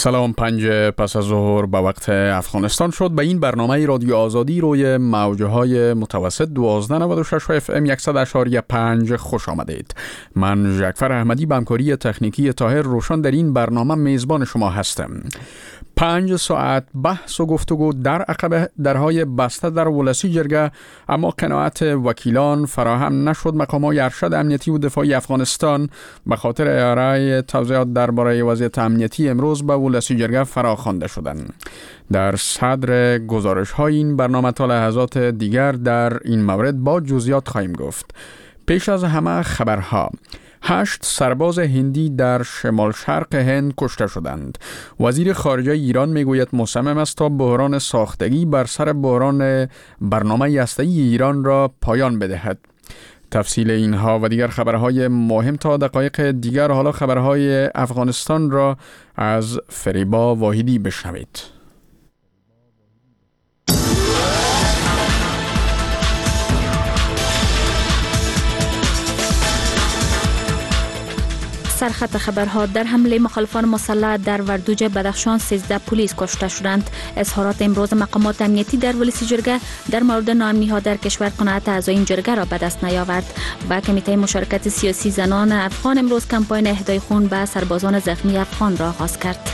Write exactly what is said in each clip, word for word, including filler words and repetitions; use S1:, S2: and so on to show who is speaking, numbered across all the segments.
S1: سلام. پنج پس از ظهر به وقت افغانستان شد. به این برنامه رادیو آزادی روی موجه های متوسط دوازده نود و شش اف ام صد و اشاری پنج خوش آمدید. من جعفر احمدی به همکاری تکنیکی طاهر روشن در این برنامه میزبان شما هستم. پنج ساعت بحث و گفتگو در عقب درهای بسته در ولسی جرگه، اما قناعت وکیلان فراهم نشد. مقامات ارشد امنیتی و دفاعی افغانستان به خاطر ارائه توضیحات درباره وضعیت امنیتی امروز به ولسی جرگه فراخوانده شدند. در صدر گزارش های این برنامه تا لحظات دیگر در این مورد با جزئیات خواهیم گفت. پیش از همه خبرها. هشت سرباز هندی در شمال شرق هند کشته شدند. وزیر خارجه ایران میگوید مصمم است تا بحران ساختگی بر سر بحران برنامه هسته‌ای ایران را پایان بدهد. تفصیل اینها و دیگر خبرهای مهم تا دقایق دیگر. حالا خبرهای افغانستان را از فریبا واحدی بشنوید.
S2: سرخط خبرها. در حمله مخالفان مسلح در وردوج بدخشان سیزده پلیس کشته شدند. اظهارات امروز مقامات امنیتی در ولسی جرگه در مورد ناامنی‌ها در کشور قناعت اعضای این جرگه را به دست نیاورد. و کمیته مشارکت سیاسی زنان افغان امروز کمپاین اهدای خون به سربازان زخمی افغان را آغاز کرد.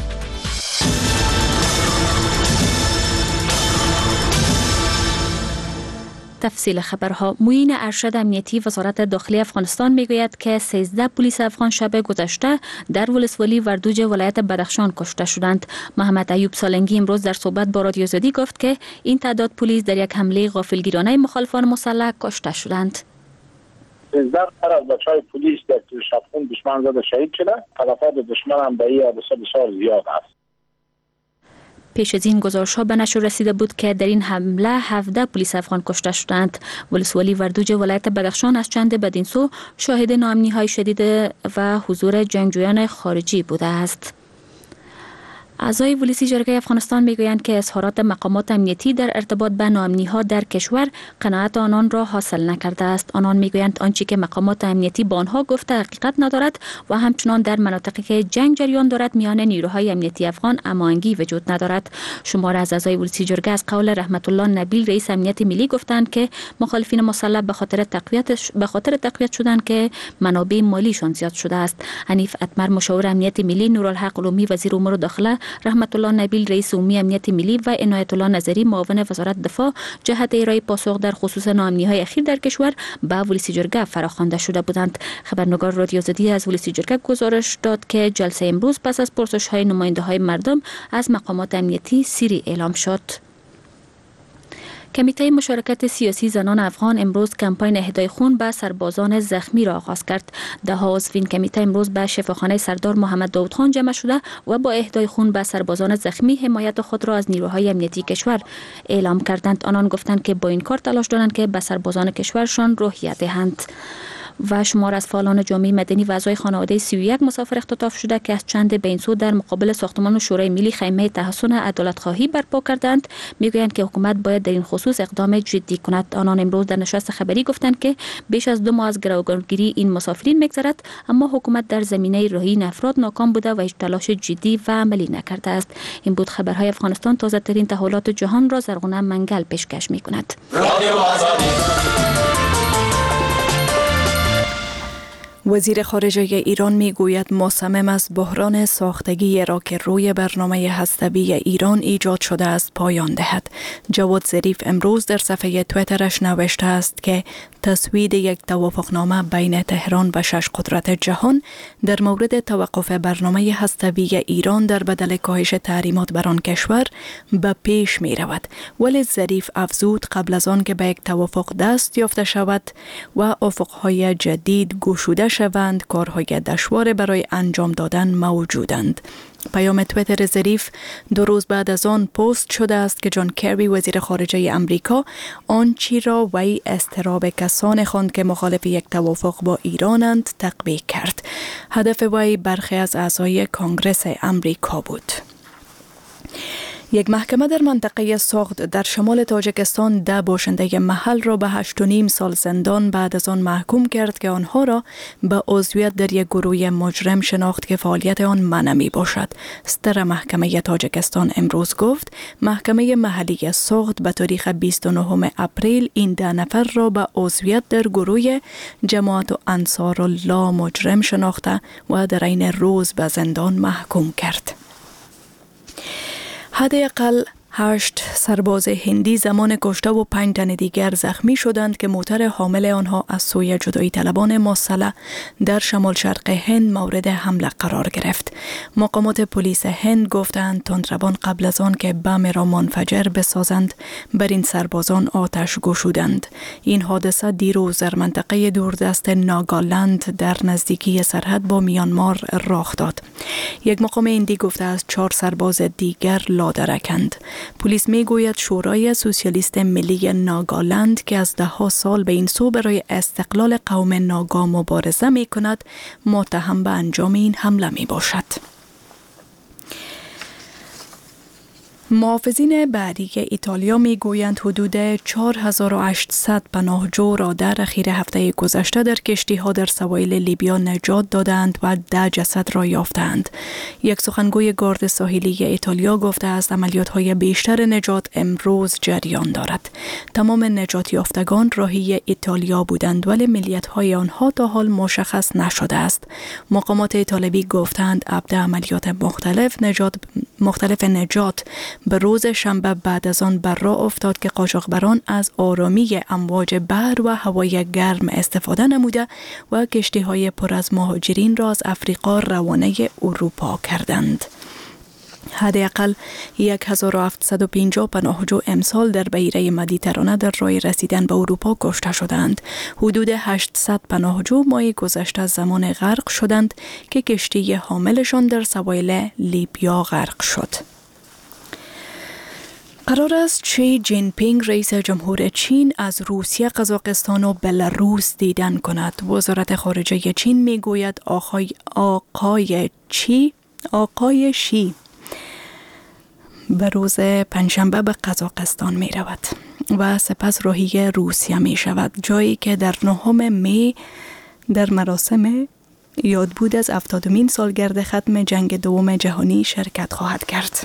S2: تفصیل خبرها. معین ارشد امنیتی وزارت داخلی افغانستان میگوید که سیزده پلیس افغان شب گذشته در ولسوالی وردوج ولایت بدخشان کشته شدند. محمد ایوب سالنگی امروز در صحبت با رادیو آزادی گفت که این تعداد پلیس در یک حمله غافلگیرانه مخالفان مسلح کشته شدند.
S3: سیزده نفر از بچهای پلیس در شبخون دشمن زده شهید شده. تلفات دشمن هم به این بسیار زیاد است.
S2: پیش از این گزارش‌ها به نشر رسیده بود که در این حمله هفده پلیس افغان کشته شدند. ولسوالی وردوج ولایت بدخشان از چند بدین سو شاهد ناامنی‌های شدید و حضور جنگجویان خارجی بوده است. اعضای ولسی جرگه افغانستان میگویند که اظهارات مقامات امنیتی در ارتباط به ناامنی‌ها در کشور قناعت آنان را حاصل نکرده است. آنان میگویند آنچه که مقامات امنیتی با آنها گفته حقیقت ندارد و همچنان در مناطقی که جنگ جریان دارد میان نیروهای امنیتی افغان هماهنگی وجود ندارد. شمار از اعضای ولسی جرگه از قول رحمت الله نبیل رئیس امنیت ملی گفتند که مخالفین مسلح به خاطر تقویت به خاطر تقویت شدند که منابع مالیشان زیاد شده است. حنیف اتمر مشاور امنیت ملی، نورالحق علومی وزیر امور داخله، رحمت الله نبیل رئیس عمومی امنیت ملی و عنایت الله نظری معاون وزارت دفاع جهت ارائه پاسخ در خصوص ناامنی‌های اخیر در کشور به ولسی جرگه فراخوانده شده بودند. خبرنگار رادیو آزادی از ولسی جرگه گزارش داد که جلسه امروز پس از پرسش‌های نماینده‌های مردم از مقامات امنیتی سری اعلام شد. کمیته مشارکت سیاسی زنان افغان امروز کمپاین اهدای خون به سربازان زخمی را آغاز کرد. ده ها عضو این کمیته امروز به شفاخانه سردار محمد داود خان جمع شده و با اهدای خون به سربازان زخمی حمایت خود را از نیروهای امنیتی کشور اعلام کردند. آنان گفتند که با این کار تلاش دارند که به سربازان کشورشان روحیه دهند. و شمار از فعالان جامعه مدنی و اعضای خانواده سی و یک مسافر اختطاف شده که از چند بین سو در مقابل ساختمان شورای ملی خیمه تحسن عدالت خواهی برپا کردند میگویند که حکومت باید در این خصوص اقدام جدی کند. آنان امروز در نشست خبری گفتند که بیش از دو ماه از گروگانگیری این مسافرین میگذرد، اما حکومت در زمینه رهایی این افراد ناکام بوده و هیچ تلاش جدی و عملی نکرده است. این بود خبرهای افغانستان. تازه ترین تحولات جهان را زرغونه منگل پیشکش میکند.
S4: وزیر خارجه ایران میگوید مصمم است بحران ساختگی را که روی برنامه هسته‌ای ایران ایجاد شده است پایان دهد. جواد ظریف امروز در صفحه تویترش نوشته است که تصویب یک توافقنامه بین تهران و شش قدرت جهان در مورد توقف برنامه هسته‌ای ایران در بدل کاهش تحریمات بر آن کشور به پیش می رود. ولی ظریف افزود قبل از آن که به یک توافق دست یافته شود و افقهای جدید گشوده شوند، کارهای دشوار برای انجام دادن موجودند. پیام تویتر ظریف دو روز بعد از آن پست شده است که جان کری وزیر خارجه امریکا آنچه را وی اضطراب کسان خواند که مخالف یک توافق با ایرانند تقویه کرد. هدف وی برخی از اعضای کنگره امریکا بود. یک محکمه در منطقه ساغد در شمال تاجیکستان ده باشنده محل را به هشت و نیم سال زندان بعد از آن محکوم کرد که آنها را به عضویت در یک گروه مجرم شناخت که فعالیت آن منع می باشد. صدر محکمه تاجیکستان امروز گفت محکمه محلی ساغد به تاریخ بیست و نهم اپریل این ده نفر را به عضویت در گروه جماعت و انصار الله مجرم شناخته و در این روز به زندان محکوم کرد. حداقل هشت سرباز هندی زمان کشته و پنج تن دیگر زخمی شدند که موتر حامل آنها از سوی جدایی طلبان مسلح در شمال شرق هند مورد حمله قرار گرفت. مقامات پلیس هند گفتند تندروان قبل از آن که بم را منفجر بسازند بر این سربازان آتش گشودند. این حادثه دیروز در منطقه دوردست ناگالند در نزدیکی سرحد با میانمار رخ داد. یک مقام هندی گفته است چهار سرباز دیگر لادرکند. پلیس می گوید شورای سوسیالیست ملی ناگالند که از ده ها سال به این سو برای استقلال قوم ناگا مبارزه می کند متهم به انجام این حمله می باشد. محافظین بحری ایتالیا می گویند حدود چهار هزار و هشتصد پناهجو را در اخیر هفته گذشته در کشتی ها در سواحل لیبیا نجات دادند و ده جسد را یافتند. یک سخنگوی گارد ساحلی ایتالیا گفته است عملیات های بیشتر نجات امروز جریان دارد. تمام نجات یافتگان راهی ایتالیا بودند ولی ملیت های آنها تا حال مشخص نشده است. مقامات ایتالیایی گفتند ابدا عملیات مختلف نجات مختلف نجات به روز شنبه بعد از آن بر راه افتاد که قاچاقبران از آرامی امواج بحر و هوای گرم استفاده نموده و کشتی‌های پر از مهاجرین را از افریقا روانه اروپا کردند. حداقل هزار و هفتصد و پنجاه پناهجو امسال در بحیره مدیترانه در راه رسیدن به اروپا کشته شدند. حدود هشتصد پناهجو ماه گذشته زمان غرق شدند که کشتی حاملشان در سواحل لیبیا غرق شد. قرار است شی جین پینگ رئیس جمهور چین از روسیه، قزاقستان و بلاروس دیدن کند. وزارت خارجه چین میگوید آقای آقای چی آقای شی به روز پنجشنبه به قزاقستان می رود و سپس راهی روسیه می شود، جایی که در نهم می در مراسم یادبود از هفتادمین سالگرد ختم جنگ دوم جهانی شرکت خواهد کرد.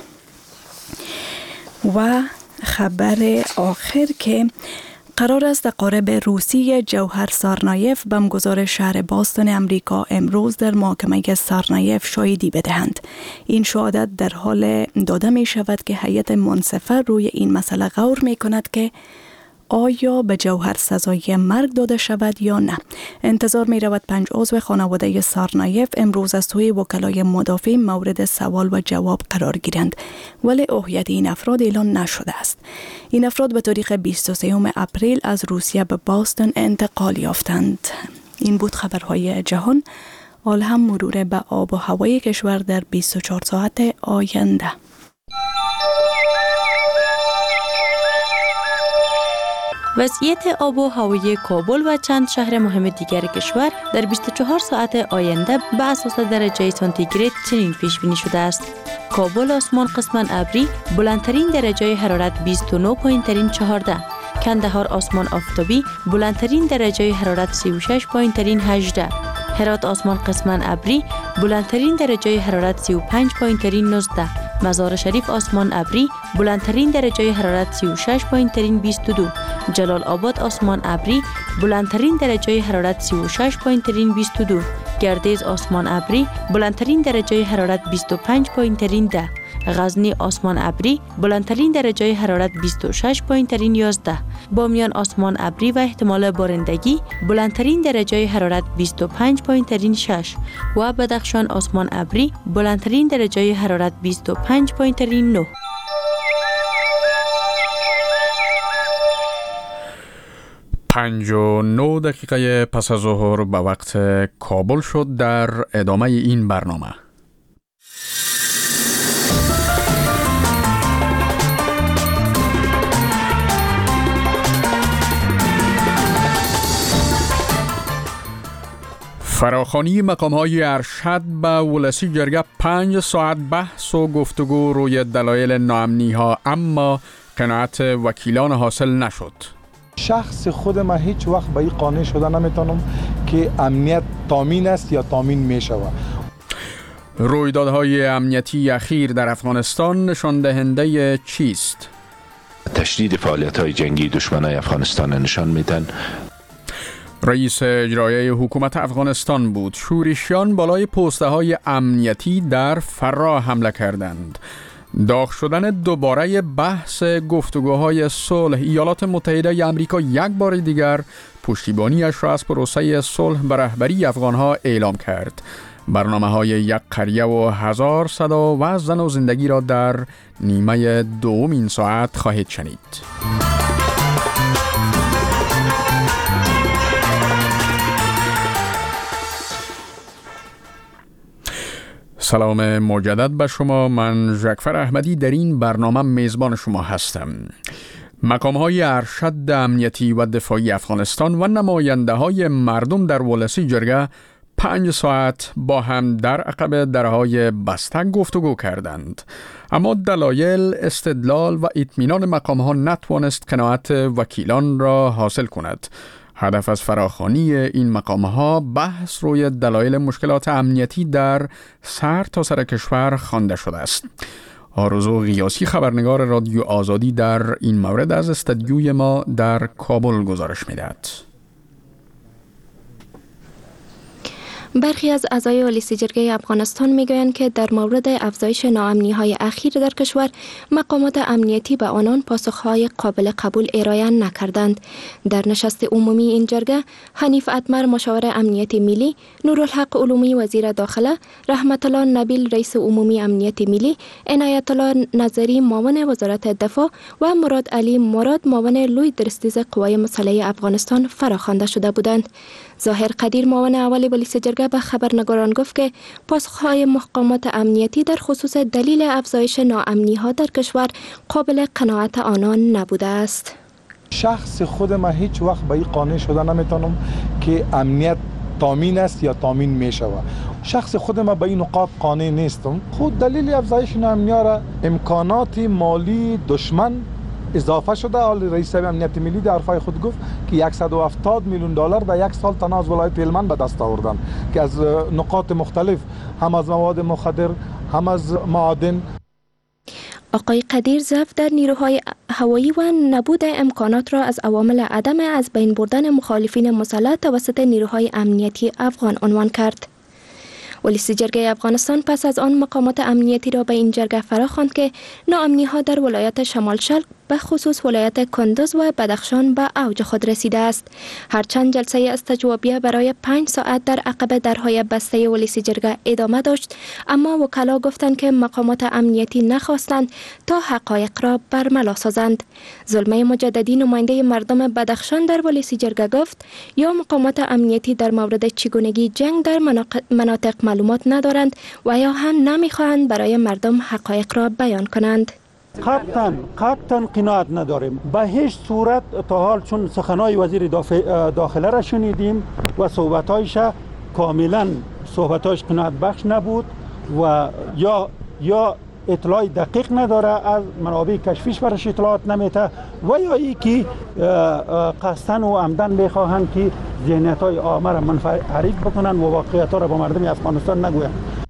S4: و خبر آخر که قرار است قارب روسی جوهر سارنایف بمبگذار شهر باستون امریکا امروز در محاکمه سارنایف شاهدی بدهند. این شهادت در حال داده می شود که هیئت منصفه روی این مسئله غور می کند که آیا به جوهر سزای مرگ داده شود یا نه. انتظار می رود پنج عضو خانواده سارنایف امروز از سوی وکلای مدافع مورد سوال و جواب قرار گیرند، ولی هویت این افراد اعلان نشده است. این افراد به تاریخ بیست و سوم اپریل از روسیه به باستون انتقال یافتند. این بود خبرهای جهان. حال هم مرور به آب و هوای کشور در بیست و چهار ساعت آینده.
S5: وضعیت آب و هوای کابل و چند شهر مهم دیگر کشور در بیست و چهار ساعت آینده به اساس درجه سانتیگراد چنین پیش بینی شده است: کابل آسمان قسماً ابری، بلندترین درجه حرارت بیست و نه پایین‌ترین چهارده. کندهار آسمان آفتابی، بلندترین درجه حرارت سی و شش پایین‌ترین هجده. هرات آسمان قسماً ابری، بلندترین درجه حرارت سی و پنج پایین‌ترین نوزده. مزار شریف آسمان ابری، بلندترین درجه حرارت سی و شش پایین‌ترین بیست و دو. جلال آباد آسمان ابری، بلندترین درجه حرارت سی و شش پایین‌ترین بیست و دو. گردیز آسمان ابری، بلندترین درجه حرارت بیست و پنج پایین‌ترین ده. غزنی آسمان ابری، بلندترین درجه حرارت بیست و شش پایین‌ترین یازده. بامیان آسمان ابری و احتمال بارندگی، بلندترین درجه حرارت بیست و پنج پایین‌ترین شش. و بدخشان آسمان ابری، بلندترین درجه حرارت بیست و پنج پایین‌ترین نه.
S1: پنج و نه دقیقه پس از ظهر به وقت کابل شد. در ادامه این برنامه فراخوانی مقام‌های ارشد به ولسی جرگه پنج ساعت بحث و گفتگو روی دلایل ناامنی‌ها، اما قناعت وکیلان حاصل نشد.
S6: شخص خود من هیچ وقت به این قانع شده نمیتونم که امنیت تامین است یا تامین میشود.
S1: رویدادهای امنیتی اخیر در افغانستان نشان دهنده چیست؟
S7: تشدید فعالیت‌های جنگی دشمنان افغانستان نشان میدن.
S1: رئیس اجرایی حکومت افغانستان بود. شورشیان بالای پوسته های امنیتی در فرا حمله کردند. داغ شدن دوباره بحث گفتگوهای صلح. ایالات متحده ای آمریکا یک بار دیگر پشتیبانیش را از پروسه صلح به رهبری افغانها اعلام کرد. برنامه های یک قریه و هزار صدا و زن و زندگی را در نیمه دوم این ساعت خواهید شنید. سلام مجدد به شما. من جعفر احمدی در این برنامه میزبان شما هستم. مقام‌های ارشد امنیتی و دفاعی افغانستان و نماینده‌های مردم در ولسی جرگه پنج ساعت با هم در عقب درهای بسته گفتگو کردند، اما دلایل، استدلال و اطمینان مقام‌ها نتوانست قناعت وکیلان را حاصل کند. هدف از فراخوانی این مقام‌ها بحث روی دلایل مشکلات امنیتی در سر تا سر کشور خوانده شده است. آرزو غیاسی خبرنگار رادیو آزادی در این مورد از استودیوی ما در کابل گزارش می‌دهد.
S8: برخی از اعضای ولسی جرگه افغانستان میگویند که در مورد افزایش ناامنی‌های اخیر در کشور مقامات امنیتی به آنان پاسخهای قابل قبول ارائه نکردند. در نشست عمومی این جرگه حنیف اتمر مشاور امنیت ملی، نورالحق علومی وزیر داخله، رحمت الله نبیل رئیس عمومی امنیت ملی، عنایت الله نظری معاون وزارت دفاع و مراد علی مراد معاون لوی درستیز قوای مسلحه افغانستان فراخوانده شده بودند. ظاهر قدیر معاون اول ولسی جرگه به خبرنگاران گفت که پاسخهای مقامات امنیتی در خصوص دلیل افزایش ناامنی‌ها در کشور قابل قناعت آنان نبوده است.
S6: شخص خود من هیچ وقت به این قانع شده نمیتونم که امنیت تامین است یا تامین میشود. شخص خود من به این نقاط قانع نیستم. خود دلیل افزایش ناامنی‌ها را امکانات مالی دشمن اضافه شده. حال رئیس امنیت ملی در حرفای خود گفت که صد و هفتاد میلیون دلار در یک سال تنها از ولایت هلمند به دست آوردن که از نقاط مختلف، هم از مواد مخدر هم از معادن.
S8: آقای قدیر ضعف در نیروهای هوایی و نبود امکانات را از عوامل عدم از بین بردن مخالفین مسلح توسط نیروهای امنیتی افغان عنوان کرد. ولسی جرگه افغانستان پس از آن مقامات امنیتی را به این جرگه فراخواند که ناامنی‌ها در ولایت شمال شرق به خصوص ولایت کندز و بدخشان به اوج خود رسیده است. هرچند جلسه استجوابیه برای پنج ساعت در عقب درهای بسته ولسی جرگه ادامه داشت، اما وکلا گفتند که مقامات امنیتی نخواستند تا حقایق را برملا سازند. زلمه مجددی نماینده مردم بدخشان در ولسی جرگه گفت یا مقامات امنیتی در مورد چگونگی جنگ در مناطق معلومات ندارند و یا هم نمیخواهند برای مردم حقایق را بیان کنند.
S9: قطعاً قطعاً قناعت نداریم به هیچ صورت تا حال، چون سخنهای وزیر داخله را شنیدیم و صحبتایش کاملا صحبتایش قناعت بخش نبود و یا یا اطلاع دقیق نداره، از منابع کشفیش برش اطلاعات نمیته و یا ای که قصدن و عمدن میخواهند که ذهنیت های عامه را منحرف بکنن و واقعیت ها را با مردم افغانستان نگویند.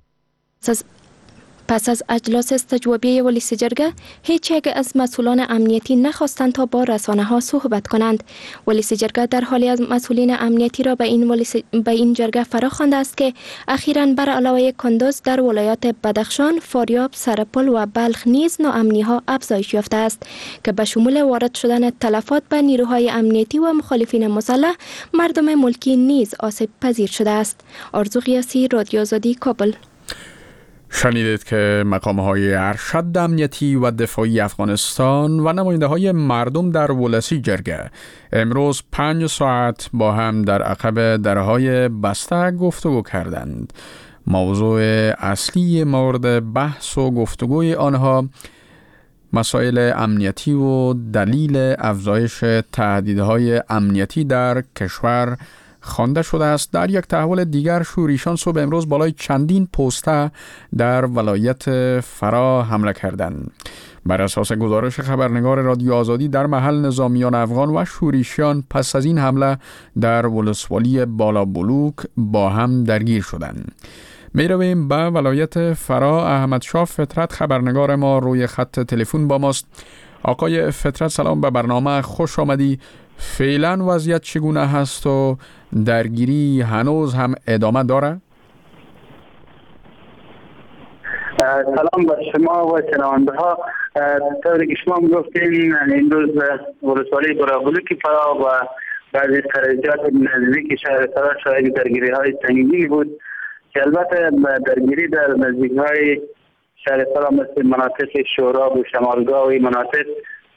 S8: پس از اجلاس استجوابیه ولسی جرگه هیچ یک از مسئولان امنیتی نخواستند تا با رسانه ها صحبت کنند. ولسی جرگه در حالی از مسئولین امنیتی را به این ولسی به این جرگه فراخوانده است که اخیراً بر علاوه کندز در ولایات بدخشان، فاریاب، سرپل و بلخ نیز ناامنی ها افزایش یافته است که به شمول وارد شدن تلفات به نیروهای امنیتی و مخالفین مسلح مردم ملکی نیز آسیب پذیر شده است. آرزو غیاسی، رادیو آزادی، کابل.
S1: شنیدید که مقام‌های ارشد امنیتی و دفاعی افغانستان و نماینده‌های مردم در ولسی جرگه امروز پنج ساعت با هم در عقب درهای بسته گفتگو کردند. موضوع اصلی مورد بحث و گفتگوی آنها مسائل امنیتی و دلیل افزایش تهدیدهای امنیتی در کشور خوانده شده است. در یک تحول دیگر شوریشان صبح امروز بالای چندین پوسته در ولایت فرا حمله کردند. بر اساس گزارش خبرنگار رادیو آزادی در محل نظامیان افغان و شوریشیان پس از این حمله در ولسوالی بالابلوک با هم درگیر شدند. می رویم به ولایت فرا. احمد شاه فطرت خبرنگار ما روی خط تلفن با ماست. آقای فطرت سلام، به برنامه خوش آمدی. فعلا وضعیت چگونه هست و درگیری هنوز هم ادامه داره؟
S3: سلام به شما و شنونده ها. طوری که شما گفتین این روز ولسوالی بالابلوک فرا و بعضی خرجات نزدیک شهر فرا شاهد درگیری های سنگینی بود که البته درگیری در نزدیک های شهر فرا مثل مناطق شوراب و شمالگاه و مناطق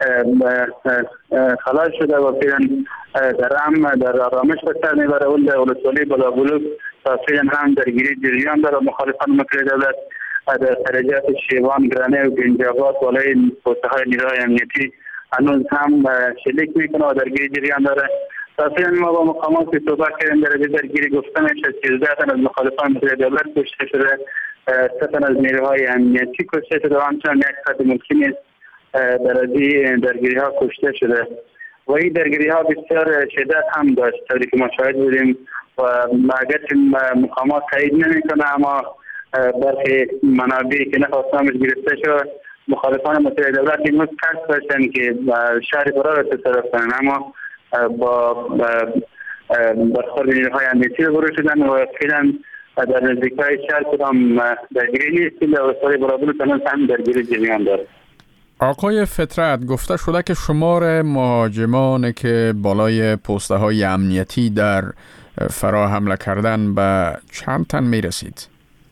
S3: خلاص شده و فعلا در هم در آرامش به سر میبره. اون در ولسوالی بالابلوک فعلا هم درگیری جریان داره. مخالفان مکر دولت در خرجات شیوان، گرانه و گنجاباد بالای پوسته های نیروهای امنیتی هنوز هم شلیک میکنه و درگیری جریان داره. تقریبا ما با مقامات صحبت کردیم، در درگیری گفته میشه سیزده تن از مخالفان مکر دولت کشته شده، سه تن از نیروهای امنیتی کشته شده و همچنان یک فرد ممکن است در از درگیری ها کشته شده و این درگیری ها بسیار شدت هم داشت طوری که ما شاهد بودیم و اگرچه مقامات تایید نمیکنه اما برخی منابعی که نخواستامش گرفته شد مخالفان مطلع دولت این روز قصد داشتن که شهر فرا را تصرف کنن، اما با برخورد نیروهای امنیتی روبرو شدن و فعلا در نزدیک‌های شهر کدام درگیری نیست. در ولسوالی بالابلوک هم درگیری جریان داره.
S1: آقای فطرت، گفته شده که شمار مهاجمان که بالای پوسته های امنیتی در فرا حمله کردن به چند تن می رسید؟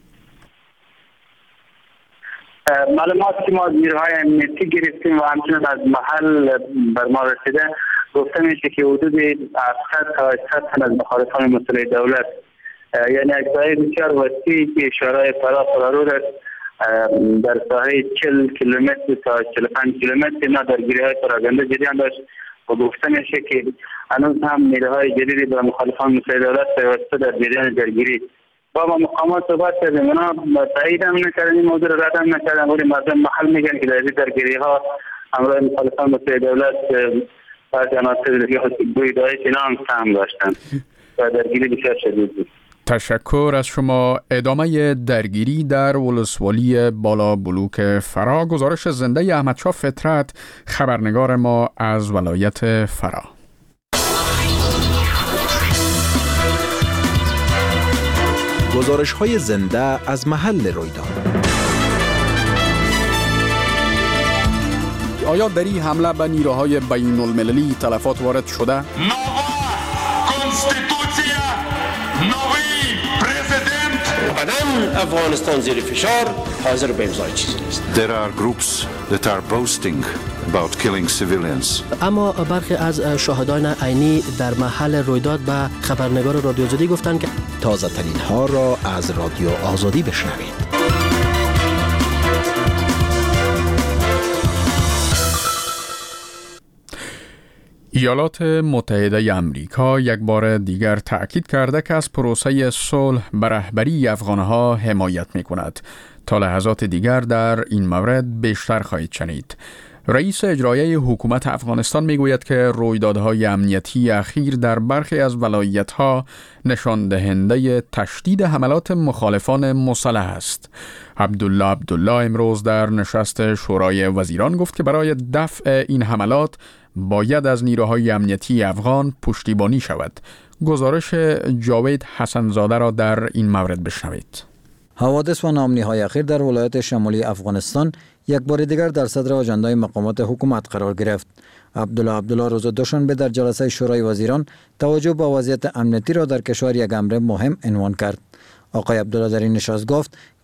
S3: معلومات که ما از نیروهای امنیتی گرفتیم و همچنین از محل بر ما رسیده گفته میشه که حدود هفتصد تا هشتصد تن از مخالفان مطلع دولت، یعنی اجزای بسیار وسیعی که شورای فرا فرارود است در ساحه چهل کیلومتر تا چهل و پنج کیلومتر اینا درگیری های پراگنده جریان داشت و گفته میشه که هنوز هم نیروهای جدیدی به مخالفان مطلع دولت پیوسته در جریان درگیری. با ما مقامات صحبت کردیم، اونا تایید هم نکردن، این موضوع رو رد هم نکردن، ولی مردم محل میگن که در این درگیری ها همراه مخالفان مطلع دولت بعضی عناصر دیگه گوی داعش اینا هم سهم داشتن و درگیری بسیار شدید بود.
S1: تشکر از شما. ادامه درگیری در ولسوالی بالابلوک فرا. گزارش زنده احمد شاه فطرت خبرنگار ما از ولایت فرا.
S10: گزارش های زنده از محل رویداد.
S1: آیا در این حمله به نیروهای بین المللی تلفات وارد شده؟
S11: افغانستان زیر فشار حاضر به امضای چیزی نیست.
S7: There are groups that are boasting about killing civilians.
S12: اما برخی از شاهدان عینی در محل رویداد به خبرنگار رادیو آزادی گفتند که
S10: تازه ترین ها را از رادیو آزادی بشنوید.
S1: ایالات متحده امریکا یک بار دیگر تأکید کرده که از پروسه صلح به رهبری افغانها حمایت می کند. تا لحظات دیگر در این مورد بیشتر خواهید شنید. رئیس اجرایی حکومت افغانستان می گوید که رویدادهای امنیتی اخیر در برخی از ولایت‌ها نشان دهنده تشدید حملات مخالفان مسلح است. عبدالله عبدالله امروز در نشست شورای وزیران گفت که برای دفع این حملات باید از نیروهای امنیتی افغان پشتیبانی شود. گزارش جاوید حسنزاده را در این مورد بشنوید.
S13: حوادث و ناامنی‌های اخیر در ولایت شمالی افغانستان یک بار دیگر در صدر آژندای مقامات حکومت قرار گرفت. عبدالله عبدالله روز دوشنبه در جلسه شورای وزیران توجه به وضعیت امنیتی را در کشور یک امر مهم عنوان کرد. آقای عبدالله در این نشست گفت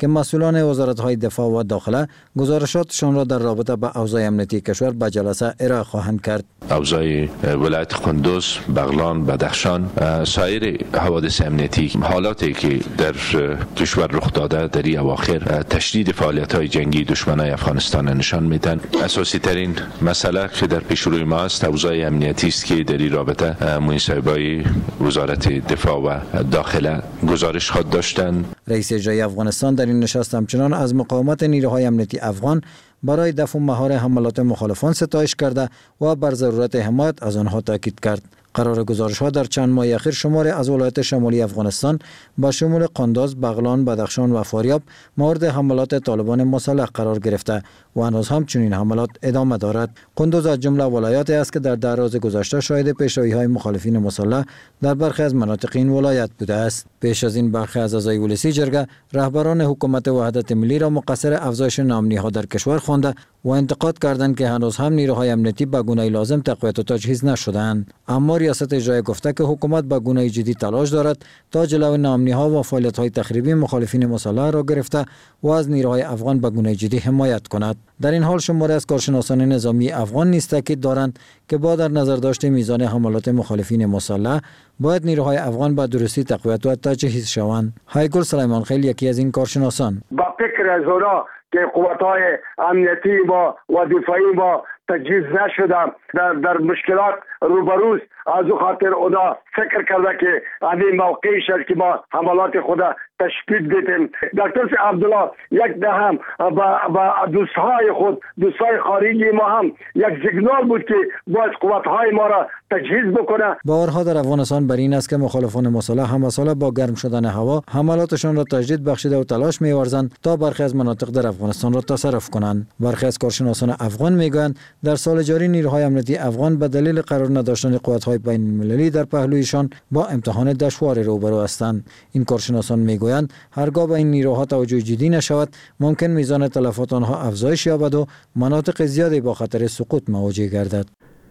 S13: که مسئولان وزارت‌های دفاع و داخله گزارشاتشان را در رابطه با اوضاع امنیتی کشور به جلسه ارائه خواهند کرد.
S7: اوضاع ولایت قندوز، بغلان، بدخشان، سایر حوادث امنیتی، حالاتی که در کشور رخ داده در این اواخر تشدید فعالیت‌های جنگی دشمنان افغانستان نشان میدن. اساسی ترین مسئله که در پیش روی ما است اوضاع امنیتی است که در این رابطه مصاحبه‌های وزارت دفاع و داخله گزارش خود داشتند.
S13: رئیس اجرایی افغانستان در این نشست همچنان از مقاومت نیروهای امنیتی افغان برای دفع و مهار حملات مخالفان ستایش کرده و بر ضرورت حمایت از آنها تاکید کرد. قرار گزارش‌ها در چند ماه اخیر شماری از ولایات شمالی افغانستان با شمول قندوز، بغلان، بدخشان و فاریاب مورد حملات طالبان مسلح قرار گرفته و هنوز هم چنین حملات ادامه دارد. قندوز از جمله ولایاتی است که در ده روز گذشته شاهد پیشروی‌های مخالفین مسلح در برخی از مناطق این ولایت بوده است. پیش از این برخی از اعضای ولسی جرگه رهبران حکومت وحدت ملی را مقصر افزایش نامنی‌ها در کشور خوانده و انتقاد کردند که هنوز هم نیروهای امنیتی به گونه لازم تقویت و تجهیز نشده‌اند. اما ریاست اجرایی گفته که حکومت به گونه جدی تلاش دارد تا جلوی نامنی‌ها و فعالیت‌های تخریبی مخالفین مسلح را گرفته و از نیروهای افغان به گونه جدی حمایت کند. در این حال شماری از کارشناسان نظامی افغان نیز تاکید دارند که با در نظر داشت میزان حملات مخالفین مسلح باید نیروهای افغان به درستی تقویت و تجهیز شوند. هایگل سلیمان خیل یکی از این کارشناسان
S14: با فکر از اونا که قوت‌های امنیتی با و دفاعی با تجهیز نشده در در مشکلات روبروز، از او خاطر اونا فکر کرده که این موقعی شد که ما حملات خود تشدید بدیم. دکتر عبدالله یک دهم با با دوستهای خود دوستای خارجی ما هم یک سیگنال بود که باید قوت‌های ما را تجهیز بکنه.
S13: باورها در افغانستان بر این است که مخالفان مسلح همساله با گرم شدن هوا حملاتشان را تجدید بخشیده و تلاش می‌ورزند تا برخی از مناطق در افغانستان را تصرف کنند. برخی از کارشناسان افغان میگویند در سال جاری نیروهای امنیتی افغان به دلیل قرار نداشتن قوت‌های بین‌المللی در پهلویشان با امتحان دشواری روبرو هستند. این کارشناسان میگویند هرگاه به این نیروها توجه جدی نشود ممکن میزان تلفات آنها افزایش یابد و مناطق زیادی با خطر سقوط مواجه گردد.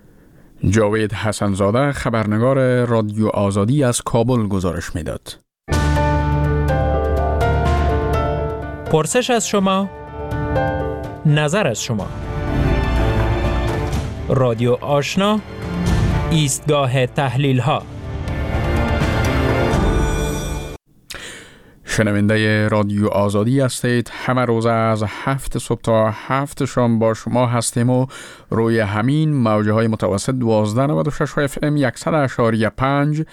S1: جاوید حسنزاده خبرنگار رادیو آزادی از کابل گزارش میداد.
S15: پرسش از شما، نظر از شما. رادیو آشنا، ایستگاه تحلیل ها.
S1: شنونده رادیو آزادی هستید. همه روز از هفت صبح تا هفت شام با شما هستیم و روی همین موجه های متوسط دوازده نود و شش اف ام صد اشاری پنج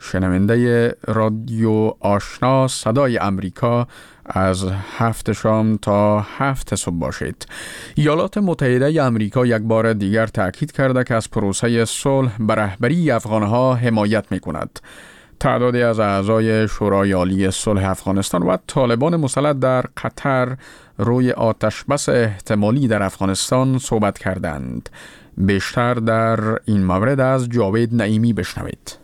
S1: شنونده رادیو آشنا صدای امریکا از هفت شام تا هفت صبح باشید. ایالات متحده امریکا یک بار دیگر تأکید کرده که از پروسه صلح به رهبری افغانها حمایت می کند. تعدادی از اعضای شورای عالی صلح افغانستان و طالبان مسلح در قطر روی آتش بس احتمالی در افغانستان صحبت کردند. بیشتر در این مورد از جاوید نعیمی بشنوید.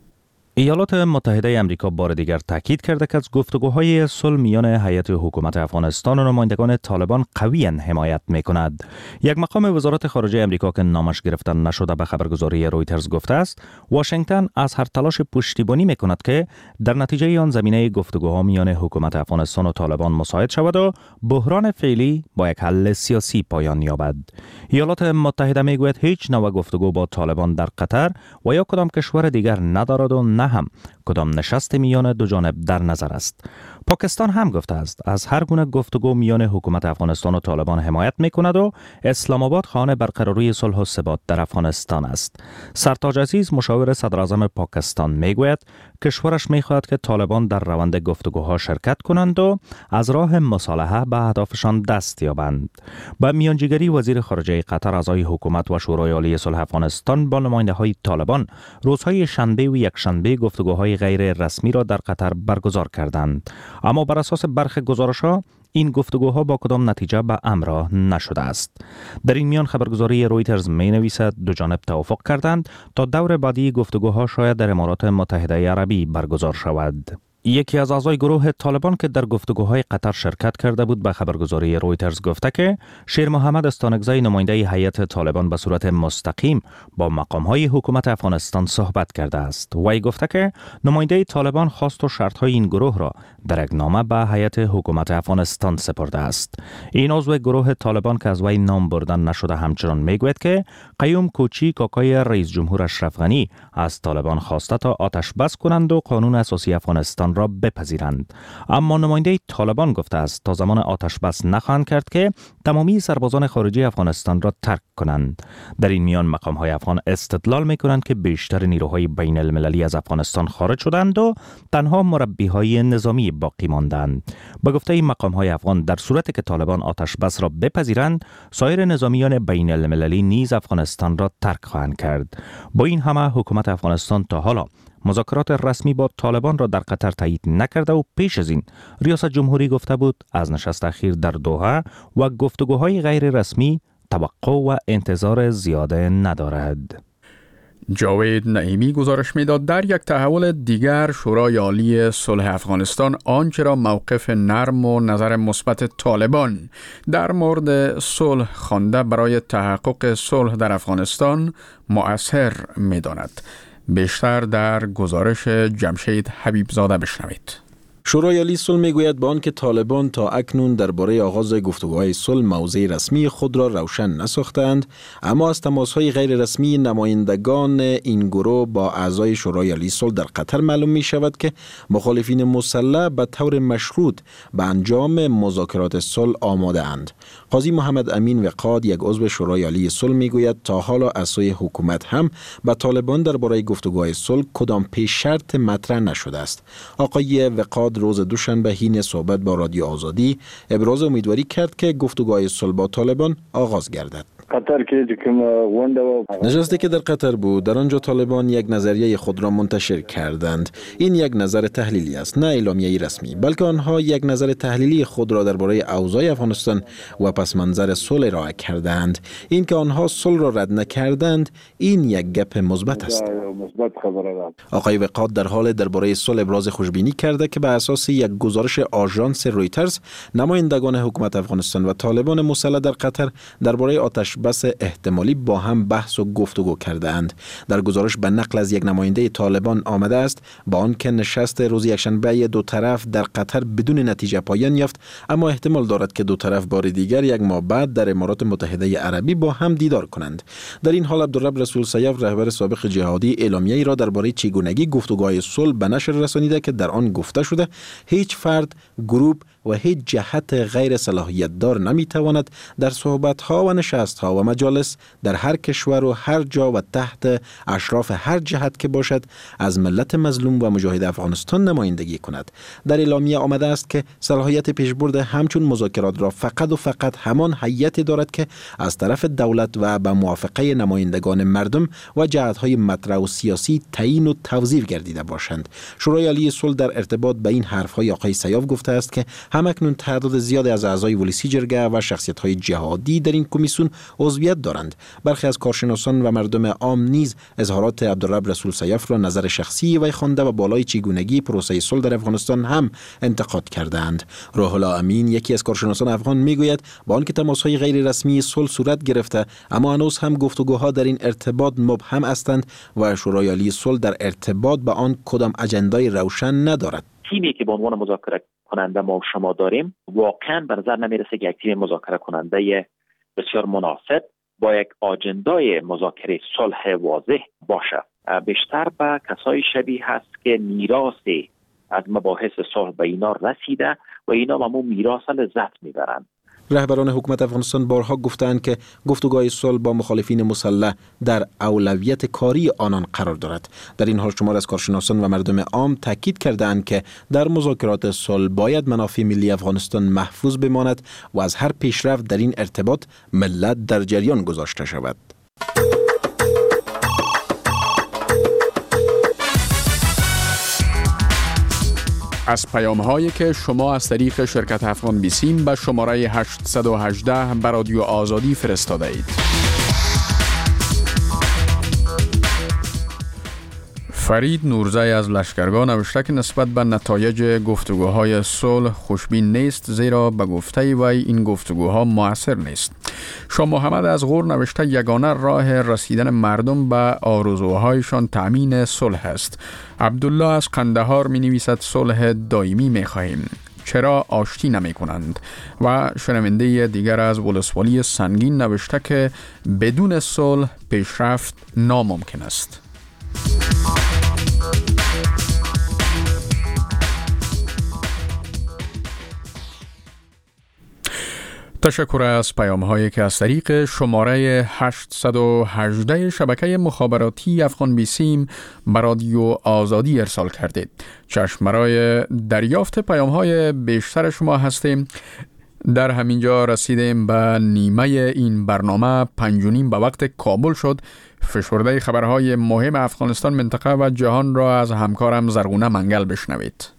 S16: ایالات متحده آمریکا بار دیگر تاکید کرده که از گفتگوهای صلح میان هیئت حکومت افغانستان و نمایندگان طالبان قویاً حمایت می‌کند. یک مقام وزارت خارجه آمریکا که نامش گرفته نشده به خبرگزاری رویترز گفته است واشنگتن از هر تلاش پشتیبانی می‌کند که در نتیجه آن زمینه گفتگوها میان حکومت افغانستان و طالبان مساعد شود و بحران فعلی با یک حل سیاسی پایان یابد. ایالات متحده میگوید هیچ نوع گفتگو با طالبان در قطر و یا کدام کشور دیگر ندارد و نه هم کدام نشست میان دو جانب در نظر است. پاکستان هم گفته است از هر گونه گفتگو میان حکومت افغانستان و طالبان حمایت میکند و اسلام آباد خواهان برقراری صلح و ثبات در افغانستان است. سرتاج عزیز مشاور صدر اعظم پاکستان میگوید کشورش میخواهد که طالبان در روند گفتگوها شرکت کنند و از راه مصالحه به اهدافشان دست یابند. با میانجیگری وزیر خارجه قطر اعضای حکومت و شورای عالی صلح افغانستان با نماینده‌های طالبان روزهای شنبه و یکشنبه گفتگوهای غیر رسمی را در قطر برگزار کردند. اما بر اساس برخی گزارش‌ها این گفتگوها با کدام نتیجه به امر نشده است. در این میان خبرگزاری رویترز می نویسد دو جانب توافق کردند تا دور بعدی گفتگوها شاید در امارات متحده عربی برگزار شود. یکی از اعضای گروه طالبان که در گفتگوهای قطر شرکت کرده بود به خبرگزاری رویترز گفته که شیر محمد استانکزی نماینده هیئت طالبان به صورت مستقیم با مقام‌های حکومت افغانستان صحبت کرده است. وی گفته که نماینده طالبان خواست و شرط‌های این گروه را در یک نامه به هیئت حکومت افغانستان سپرده است. این عضو گروه طالبان که از وی نام بردن نشده همچنان میگوید که قیوم کوچی کاکای رئیس جمهور اشرف غنی از طالبان خواسته تا آتش بس کنند و قانون اساسی افغانستان را بپذیرند. اما نماینده طالبان گفته است تا زمان آتش بس نخواهند کرد که تمامی سربازان خارجی افغانستان را ترک کنند. در این میان مقام‌های افغان استدلال می‌کنند که بیشتر نیروهای بین المللی از افغانستان خارج شدند و تنها مربی‌های نظامی باقی ماندند. به گفته مقام‌های افغان در صورتی که طالبان آتش بس را بپذیرند، سایر نظامیان بین المللی نیز افغانستان را ترک خواهند کرد. با این همه حکومت افغانستان تا حالا مذاکرات رسمی با طالبان را در قطر تایید نکرده و پیش از این ریاست جمهوری گفته بود از نشست اخیر در دوحه و گفتگوهای غیر رسمی توقع و انتظار زیاده ندارد.
S1: جاوید نعیمی گزارش میداد در یک تحول دیگر شورای عالی صلح افغانستان آنچه را موقف نرم و نظر مثبت طالبان در مورد صلح خوانده برای تحقق صلح در افغانستان مؤثر میداند. بیشتر در گزارش جمشید حبیبزاده بشنوید.
S10: شورای عالی صلح میگوید با آنکه طالبان تا اکنون درباره آغاز گفتگوهای صلح موضع رسمی خود را روشن نساختند، اما از تماس‌های غیر رسمی نمایندگان این گروه با اعضای شورای عالی صلح در قطر معلوم می شود که مخالفین مسلح به طور مشروط به انجام مذاکرات صلح آماده اند. قاضی محمد امین وقاد یک عضو شورای عالی صلح میگوید تا حالا از سوی حکومت هم به طالبان درباره گفتگوهای صلح کدام پیش شرط مطرح نشده است. آقای وقاد روز دوشنبه حین صحبت با رادیو آزادی ابراز امیدواری کرد که گفتگوهای صلح با طالبان آغاز گردد.
S14: قطر که
S10: نشستی که در قطر بود، در آنجا طالبان یک نظریه خود را منتشر کردند. این یک نظر تحلیلی است، نه اعلامیه رسمی، بلکه آنها یک نظر تحلیلی خود را درباره اوضاع افغانستان و پس منظر صلح ارائه کردند. این که آنها صلح را رد نکردند، این یک گپ مثبت است. آقای وقاد در حال درباره صلح ابراز خوشبینی کرده که به اساس یک گزارش آژانس رویترز نمایندگان حکومت افغانستان و طالبان مسلح در قطر درباره آتش بس احتمالی با هم بحث و گفتگو کرده اند. در گزارش به نقل از یک نماینده طالبان آمده است با آنکه نشست روز یکشنبه دو طرف در قطر بدون نتیجه پایان یافت، اما احتمال دارد که دو طرف بار دیگر یک ماه بعد در امارات متحده عربی با هم دیدار کنند. در این حال عبدالرب رسول سیف رهبر سابق جهادی اعلامیه‌ای را درباره چگونگی گفتگوهای صلح به نشر رسانیده که در آن گفته شده هیچ فرد، گروه و هیچ جهت غیر صلاحیت دار نمیتواند در صحبت‌ها و نشست‌ها و مجالس در هر کشور و هر جا و تحت اشراف هر جهت که باشد از ملت مظلوم و مجاهد افغانستان نمایندگی کند. در اعلامیه آمده است که صلاحیت پیشبرد همچون مذاکرات را فقط و فقط همان هیئتی دارد که از طرف دولت و به موافقه نمایندگان مردم و جهت‌های مطرح و سیاسی تعیین و توظیف گردیده باشند. شورای عالی صلح در ارتباط به این حرف‌های آقای سیاف گفته است که همکنون تعداد زیادی از اعضای ولسی جرگه و شخصیت‌های جهادی در این کمیسیون عضویت دارند. برخی از کارشناسان و مردم عام نیز اظهارات عبدالرب رسول سیف را نظر شخصی وی خوانده و بالای چگونگی پروسه صلح در افغانستان هم انتقاد کردند. روح الله امین یکی از کارشناسان افغان میگوید با آنکه تماس‌های غیر رسمی صلح صورت گرفته، اما هنوز هم گفتگوها در این ارتباط مبهم هستند و شورای عالی صلح در ارتباط با آن کدام اجندای روشن ندارد.
S17: تیمی که به عنوان مذاکره کننده ما و شما داریم واقعا به نظر نمیرسه که یک تیم مذاکره کننده بسیار مناسب با یک آجندای مذاکره صلح واضح باشه. بیشتر به کسای شبیه هست که میراثی از مباحث صلح به اینا رسیده و اینا با مو میراث لذت میبرند.
S10: رهبران حکومت افغانستان بارها گفتند که گفتگوهای صلح با مخالفین مسلح در اولویت کاری آنان قرار دارد. در این حال شمار از کارشناسان و مردم عام تاکید کردند که در مذاکرات صلح باید منافع ملی افغانستان محفوظ بماند و از هر پیشرفت در این ارتباط ملت در جریان گذاشته شود.
S1: از پیام هایی که شما از طریق شرکت افغان بیسیم به شماره هشت یک هشت به رادیو آزادی فرستاده اید. فرید نورزی از لشکرگاه نوشته که نسبت به نتایج گفتگوهای صلح خوشبین نیست، زیرا به گفته وی این گفتگوها مؤثر نیست. شاه محمد از غور نوشته یگانه راه رسیدن مردم به آرزوهایشان تأمین صلح است. عبدالله از قندهار می نویسد صلح دائمی می خواهیم، چرا آشتی نمی کنند؟ و شنونده دیگر از ولسوالی سنگین نوشته که بدون صلح پیشرفت ناممکن است. تشکر از پیام هایی که از طریق شماره هشتصد و هجده شبکه مخابراتی افغان بیسیم به رادیو آزادی ارسال کردید. چشم برای دریافت پیام های بیشتر شما هستیم. در همینجا رسیدیم به نیمه این برنامه. پنج و نیم به وقت کابل شد. فشرده خبرهای مهم افغانستان، منطقه و جهان را از همکارم زرغونه منگل بشنوید.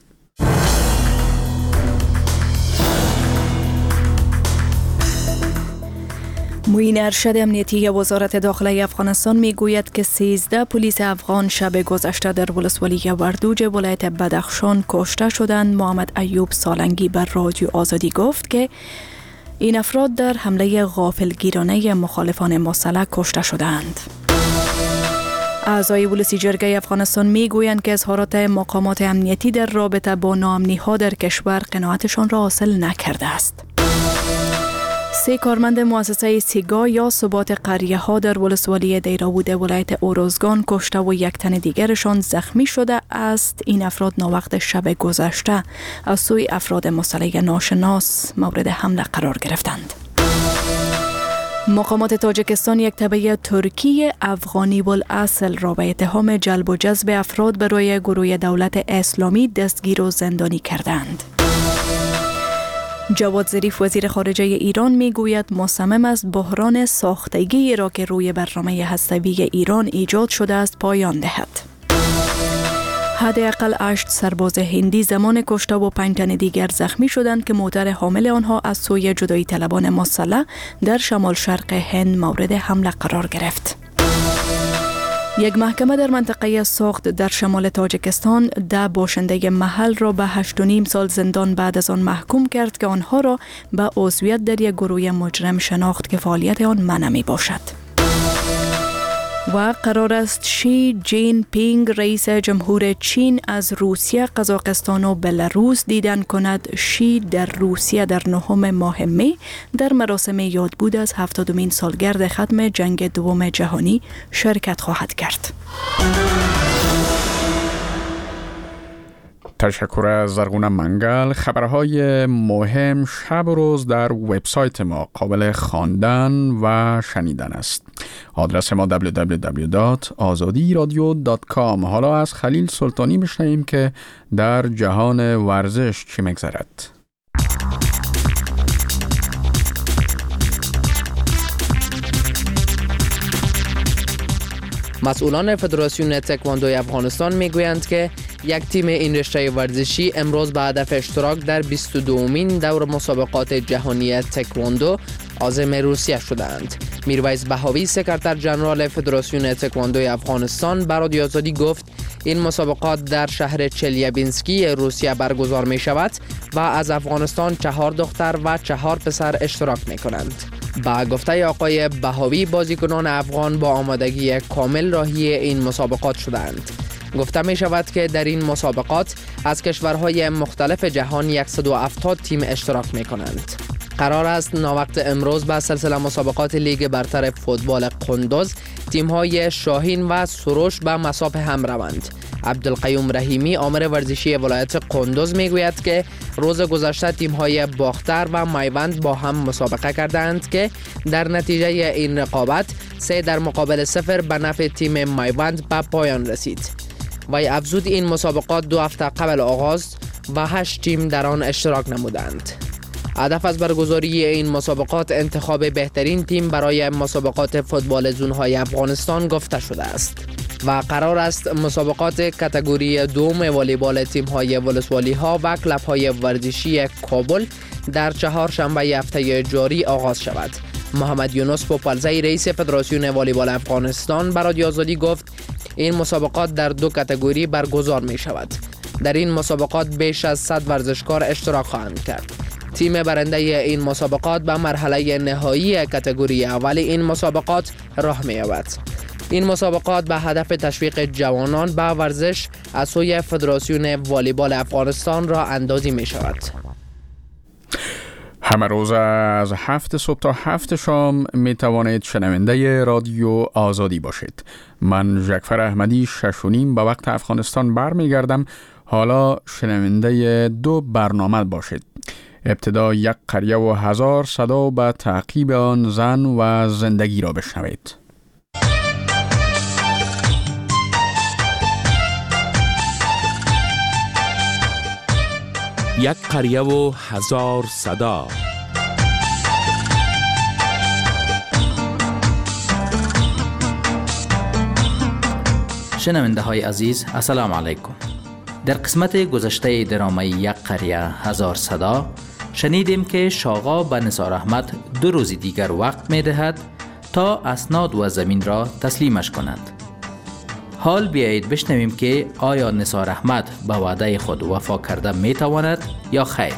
S4: معین ارشد امنیتی وزارت داخله افغانستان می گوید که سیزده پلیس افغان شب گذشته در ولسوالی وردوج ولایت بدخشان کشته شدند. محمد ایوب سالنگی بر رادیو آزادی گفت که این افراد در حمله غافلگیرانه مخالفان مسلح کشته شدند. اعضای ولسی جرگه افغانستان می گویند که اظهارات مقامات امنیتی در رابطه با ناامنی ها در کشور قناعتشان را حاصل نکرده است. سه کارمند مؤسسه سیگا یا ثبات قریه ها در ولسوالی دیراود ولایت اوروزگان کشته و یک تن دیگرشان زخمی شده است. این افراد ناوقت شب گذشته از سوی افراد مسلح ناشناس مورد حمله قرار گرفتند. مقامات تاجیکستان یک تبعه ترکی افغانی الاصل را به اتهام جلب و جذب افراد برای گروه دولت اسلامی دستگیر و زندانی کردند. جواد ظریف وزیر خارجه ایران می گوید مصمم است بحران ساختگی را که روی برنامه هسته‌ای ایران ایجاد شده است پایان دهد. حداقل هشت سرباز هندی زمان کشته و پنج تن دیگر زخمی شدند که موتر حامل آنها از سوی جدایی طلبان مسلح در شمال شرق هند مورد حمله قرار گرفت. یک محکمه در منطقه ساخت در شمال تاجیکستان ده باشنده محل را به هشت و نیم سال زندان بعد از آن محکوم کرد که آنها را به عضویت در یک گروه مجرم شناخت که فعالیت آن منع می باشد. و قرار است شی جین پینگ رئیس جمهور چین از روسیه، قزاقستان و بلاروس دیدن کند. شی در روسیه در نهم ماه می در مراسم یادبود از هفتادمین سالگرد ختم جنگ دوم جهانی شرکت خواهد کرد.
S1: تشکر از زرغونه منگل. خبرهای مهم شب و روز در وبسایت ما قابل خواندن و شنیدن است. آدرس ما دبلیو دبلیو دبلیو دات آزادی رادیو دات کام. حالا از خلیل سلطانی بشنویم که در جهان ورزش چی می‌گذرد.
S18: مسئولان فدراسیون تکواندوی افغانستان میگویند که یک تیم این رشته ورزشی امروز به هدف اشتراک در بیست و دومین دور مسابقات جهانی تکواندو عازم روسیه شدند. میرویس بهاوی سکرتر ژنرال فدراسیون تکواندوی افغانستان به رادیو آزادی گفت این مسابقات در شهر چلیابینسکی روسیه برگزار می شود و از افغانستان چهار دختر و چهار پسر اشتراک می کنند. با گفته آقای بهاوی بازیکنان افغان با آمادگی کامل راهی این مسابقات شدند. گفته می شود که در این مسابقات از کشورهای مختلف جهان صد و هفتاد تیم اشتراک می کنند. قرار است ناوقت امروز به سلسله مسابقات لیگ برتر فوتبال قندوز تیم‌های شاهین و سروش به مساف هم روند. عبدالقیوم رحیمی آمر ورزشی ولایت قندوز میگوید که روز گذشته تیم‌های باختر و میوند با هم مسابقه کردند که در نتیجه این رقابت سه در مقابل صفر به نفع تیم میوند به پایان رسید. وی افزود این مسابقات دو هفته قبل آغاز و هشت تیم در آن اشتراک نمودند. هدف از برگزاری این مسابقات انتخاب بهترین تیم برای مسابقات فوتبال زونهای افغانستان گفته شده است و قرار است مسابقات کاتگوری دوم والیبال تیم‌های ولسوالی ها و کلب‌های ورزشی کابل در چهارشنبه هفته جاری آغاز شود. محمد یونس پوپلزی رئیس فدراسیون والیبال افغانستان به رادیو آزادی گفت این مسابقات در دو کاتگوری برگزار می شود. در این مسابقات بیش از صد ورزشکار اشتراک خواهند کرد. تیم برنده این مسابقات به مرحله نهایی کاتگوری اول این مسابقات راه می یابد. این مسابقات به هدف تشویق جوانان به ورزش از سوی فدراسیون والیبال افغانستان راه اندازی می شود.
S1: همه روز از هفت صبح تا هفت شام می توانید شنونده رادیو آزادی باشید. من جعفر احمدی شش و نیم به وقت افغانستان برمیگردم. حالا شنونده دو برنامه باشید. ابتدا یک قریه و هزار صدا به تعقیب آن زن و زندگی را بشنوید.
S19: یک قریه و هزار صدا.
S20: شنونده های عزیز، السلام علیکم. در قسمت گذشته درامای یک قریه هزار صدا شنیدیم که شاغا به نثار احمد دو روز دیگر وقت می دهد تا اسناد و زمین را تسلیمش کنند. حال بیایید بشنویم که آیا نثار احمد به وعده خود وفا کرده می تواند یا خیر.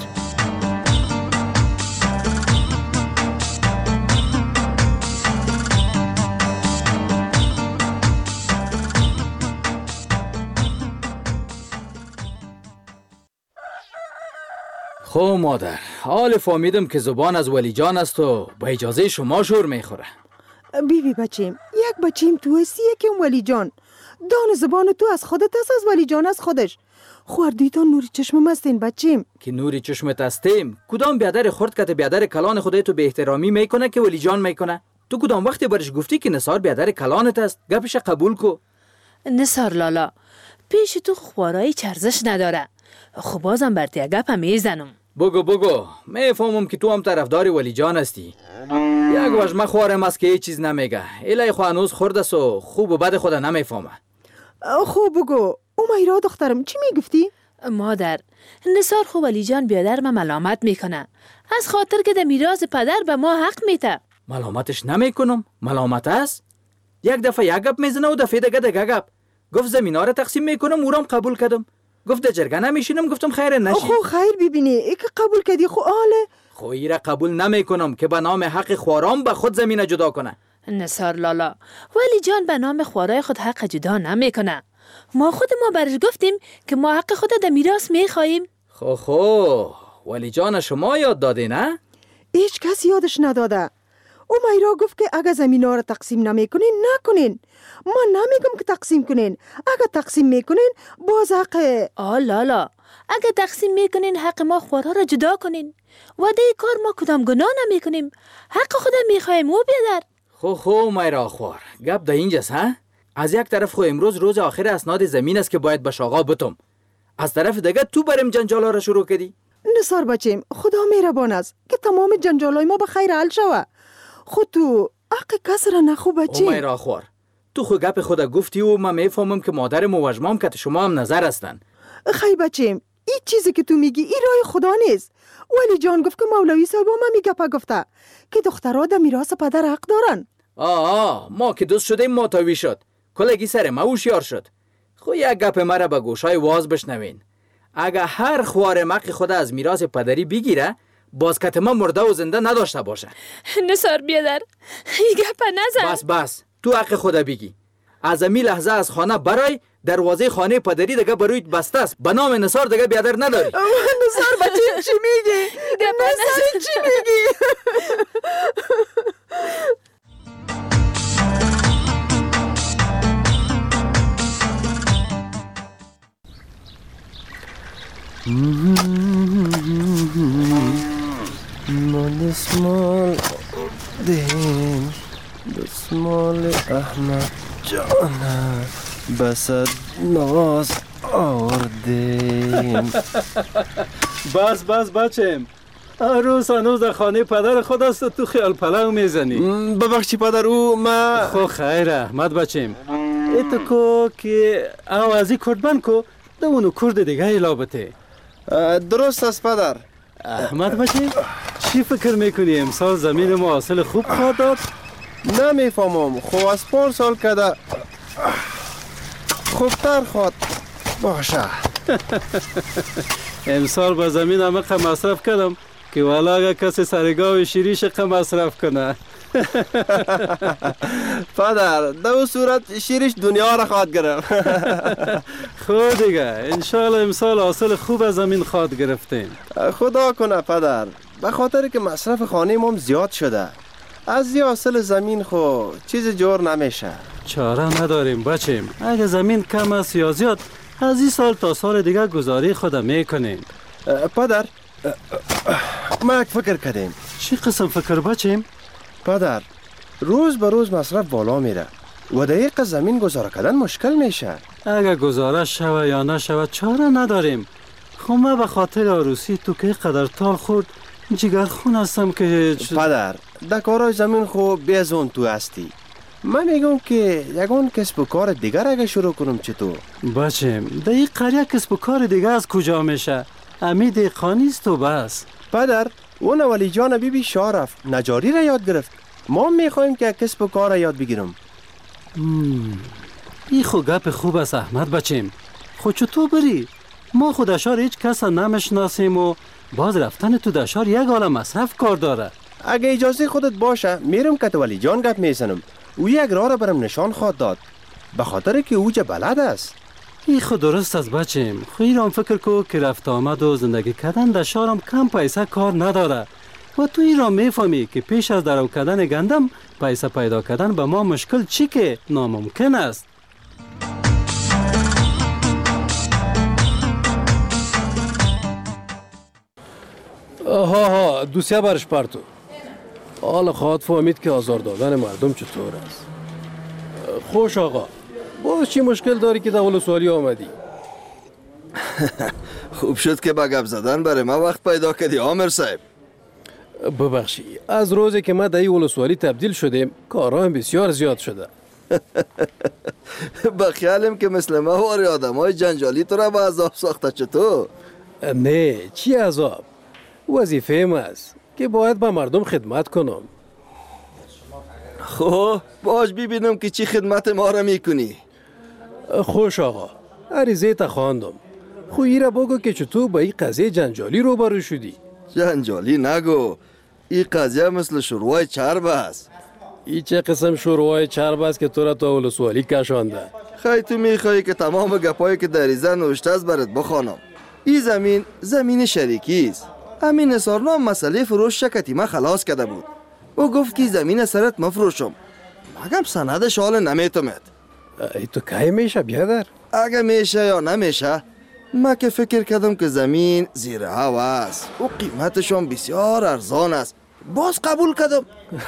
S21: خب مادر، حال فهمیدم که زبان از ولی جان است و با اجازه شما شور میخوره.
S22: بی بی بچیم، یک بچیم تو هستیه که ولی جان. دان زبان تو از خودت است، از ولی جان از خودش. خوردیتان نوری چشمم هستین بچیم.
S21: که نوری چشمت هستیم؟ کدام بیادر خورد کت بیادر کلان خودت تو به احترامی میکنه که ولی جان میکنه؟ تو کدام وقتی برش گفتی که نثار بیادر کلانت است؟ گپش قبول کو.
S23: نثار لالا، پیش تو خوارایی چرزش نداره. خب بازم برتی گپ میزنم.
S21: بگو بگو، میفهمم که تو هم طرفدار ولی جان هستی. یک وجمه خوارم است که هیچ چیز نمیگه. الهی خو هنوز خورد است و خوب و بد خود نمیفهمه.
S22: خوب بگو، اومیرا دخترم چی میگفتی؟
S23: مادر، نثار خو ولی جان بیادر ما ملامت میکنه. از خاطر که در میراث پدر به ما حق میده.
S21: ملامتش نمیکنم. ملامت است؟ یک دفعه یک گپ میزنه و دفعه دیگه دیگه گپ. گفت زمینا رو تقسیم میکنم، اورم قبول کردم. گفت در جرگه نمیشینم، گفتم خیر نشین.
S22: خو خیر ببینی ای که قبول کردی خو آله.
S21: خو ایره قبول نمیکنم که به نام حق خوارام به خود زمینه جدا کنه.
S23: نثار لالا، ولی جان به نام خوارای خود حق جدا نمیکنه. ما خود ما برش گفتیم که ما حق خود در میراث میخواهیم.
S21: خو خو ولی جان شما یاد داده نه؟
S22: هیچ کس یادش نداده. او میرا گفت که اگه زمینا رو تقسیم نمیکنین نکنین. ما نمیگم که تقسیم کنین. اگه تقسیم میکنین باز حق.
S23: آه لالا، اگه تقسیم میکنین حق ما خوارا را جدا کنین. و ده کار ما کدام گناه نمیکنیم. حق خودم میخوایم او بیادر.
S21: خو خو میرا خوار، گپ ده اینجاست ها؟ از یک طرف خو امروز روز آخر اسناد زمین است که باید به شاغا بتم. از طرف دیگه تو بریم جنجالا را شروع کردی.
S22: نثار بچیم، خدا مهربان است که تمام جنجالای ما به خیر حل شوه. خود تو حق کس را نخو بچیم.
S21: او میرا خوار، تو خو گپ خود گفتی و من میفهمم که مادرم و وجمام که شما هم نظر هستن.
S22: خی بچیم، این چیزی که تو میگی این رای خدا نیست. ولی جان گفت که مولوی صاحب ما میگه گفته که دخترها در میراث پدر حق دارن.
S21: آه آه ما که دوست شدیم ماتوی شد. کلگی سر ما هوشیار شد. خو یک گپ مرا به گوشای واز بشنوین. اگه هر خوار مق خود از میراث پدری بگیره، باز کت ما مرده و زنده نداشته باشه.
S23: نثار بیادر، این گپ نزن.
S21: بس بس، تو حق خود بگی. از امی لحظه از خانه برای دروازه خانه پدری دیگه برویت بسته است. به نام نثار دیگه بیادر نداری.
S22: نثار بچه چی میگی؟ نثار چی میگی؟
S24: ما دسمال دهیم دسمال احمد جانه بسد ناز آوردیم.
S9: بس بس بچم، روز هنوز در خانه پدر خود است تو خیال پلنگ میزنی.
S24: ببخشی پدر، او ما
S9: خو خیر احمد بچم، ایتو کو که آوازی کردمن کو دونو کرد دیگه ایلابته.
S24: درست است پدر.
S9: احمد بچم، چی فکر میکنی امسال زمین ما حاصل خوب خواهد داد؟
S24: نمیفهمم. خو از پار سال کده خوبتر خود باشه.
S9: امسال با زمین همه مصرف کردم که والا اگه کسی سرگاه شیریش مصرف کنه.
S24: پدر در اون صورت شیرش دنیا را خواهد گرفت.
S9: خود دیگه انشالله امسال حاصل خوب از زمین خواهد گرفتیم.
S24: خدا کنه پدر، به خاطر که مصرف خانه ما زیاد شده، از یه حاصل زمین خو چیز جور نمیشه.
S9: چاره نداریم بچیم، اگه زمین کم است یا زیاد از این سال تا سال دیگه گذاری خود میکنیم.
S24: پدر ما یک فکر کردیم.
S9: چی قسم فکر بچیم؟
S24: پدر روز به روز مصرف بالا میره و دقیق زمین گذاره کردن مشکل میشه.
S9: اگه گذاره شوه یا نشوه چاره نداریم. خب من به خاطر عروسی تو که قدر تال خورد جگر خون هستم که
S24: پدر در کارای زمین خوب بیزون تو هستی. من میگم که یگان کسب و کار دیگر اگه شروع کنم چطور؟
S9: بچیم در این قریه کسب و کار دیگه از کجا میشه؟ امی دیقانی است و بس.
S24: پدر اون ولی جان بی بی شاه رفت نجاری را یاد گرفت. ما میخوایم که کسب و کار را یاد بگیرم.
S9: این خود گپ خوب است احمد بچیم. خود چطور بری؟ ما خود اشار هیچ کس نمیشناسیم و باز رفتن تو دشار یک عالم مصرف کار داره.
S24: اگه اجازه خودت باشه میرم که ولی جان گپ میزنم. او یک راه را برم نشان خواهد داد به خاطر که او چه بلد است.
S9: این خود درست است بچیم. خیلی هم فکر کو که رفت آمد و زندگی کردن در شهرم کم پیسه کار نداره و تو این را میفهمی که پیش از درو کردن گندم پیسه پیدا کردن به ما مشکل چی که ناممکن است. آها ها دوسیه برش پرتو. حالا خواهد فهمید که آزار دادن مردم چطور است. خوش آقا باز چی مشکل داری که در ولسوالی آمدی؟
S2: خوب شد که با گپ زدن برای ما وقت پیدا کردی عامر صاحب.
S9: ببخشی از روزی که ما در این ولسوالی تبدیل شدیم کارها هم بسیار زیاد شده.
S2: با خیالم که مثل ما واری آدم های جنجالی تو را با عذاب ساخته چطور؟
S9: نه چی عذاب؟ وظیفه ما است که باید با مردم خدمت کنم.
S2: خب باش ببینم که چی خدمت ما را میکنی.
S9: خوش آقا عریضه تا خواندم. خو ای را بگو که چطور با این قضیه جنجالی روبرو شدی؟
S2: جنجالی نگو، این قضیه مثل شروع چرب است.
S9: این چه قسم شروع چرب است که تو را تا ولسوالی کشانده؟
S2: خیلی تو میخوایی که تمام گپایی که در ایزه نوشته است برات بخوانم. این زمین زمین شریکی است. همین نثارنام مسئله فروش شکتی ما خلاص کرده بود. او گفت که زمین سرت مفروشم. مگم سندش حال نمیتومد.
S9: ای تو که میشه بیادر؟
S2: اگه میشه یا نمیشه ما که فکر کردم که زمین زیر هوا است و قیمتشون بسیار ارزان است. باز قبول کردم.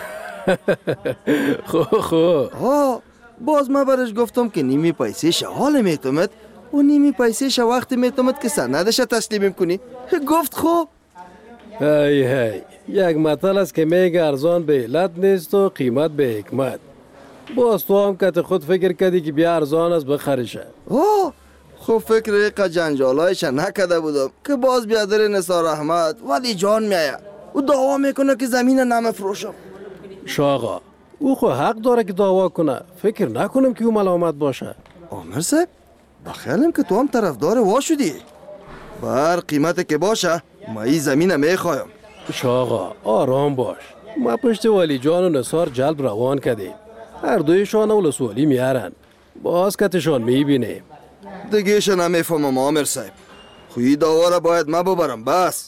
S9: خو خو
S2: ها باز ما برش گفتم که نیمی پیسهش حال میتومد و نیمی پیسهش وقتی میتومد که سندش تسلیم کنی. گفت خوب.
S9: هی هی یک مطل است که میگه ارزان به علت نیست و قیمت به حکمت. باز تو هم که خود فکر کردی که بیا ارزان است بخریشه.
S2: اوه خب فکر ایقا جنجالایش نکده بودم که باز بیادر نثار احمد ولی جان میایه و دعوا میکنه که زمین نمفروشم.
S9: شاقا او خو حق داره که دعوا کنه. فکر نکنم که او ملامت باشه.
S2: عامر صاحب بخیالم که تو هم طرفدار وا شدی. بر قیمت که باشه ما این زمین میخوایم.
S9: شاقا آرام باش. ما پشت ولی جان و نثار جلب روان کردیم. هر دویشان ولسوالی میارن. باز کتشان میبینیم.
S2: دیگهش نمیفهمم عامر صاحب. خوی دعوا را باید ما ببرم بس.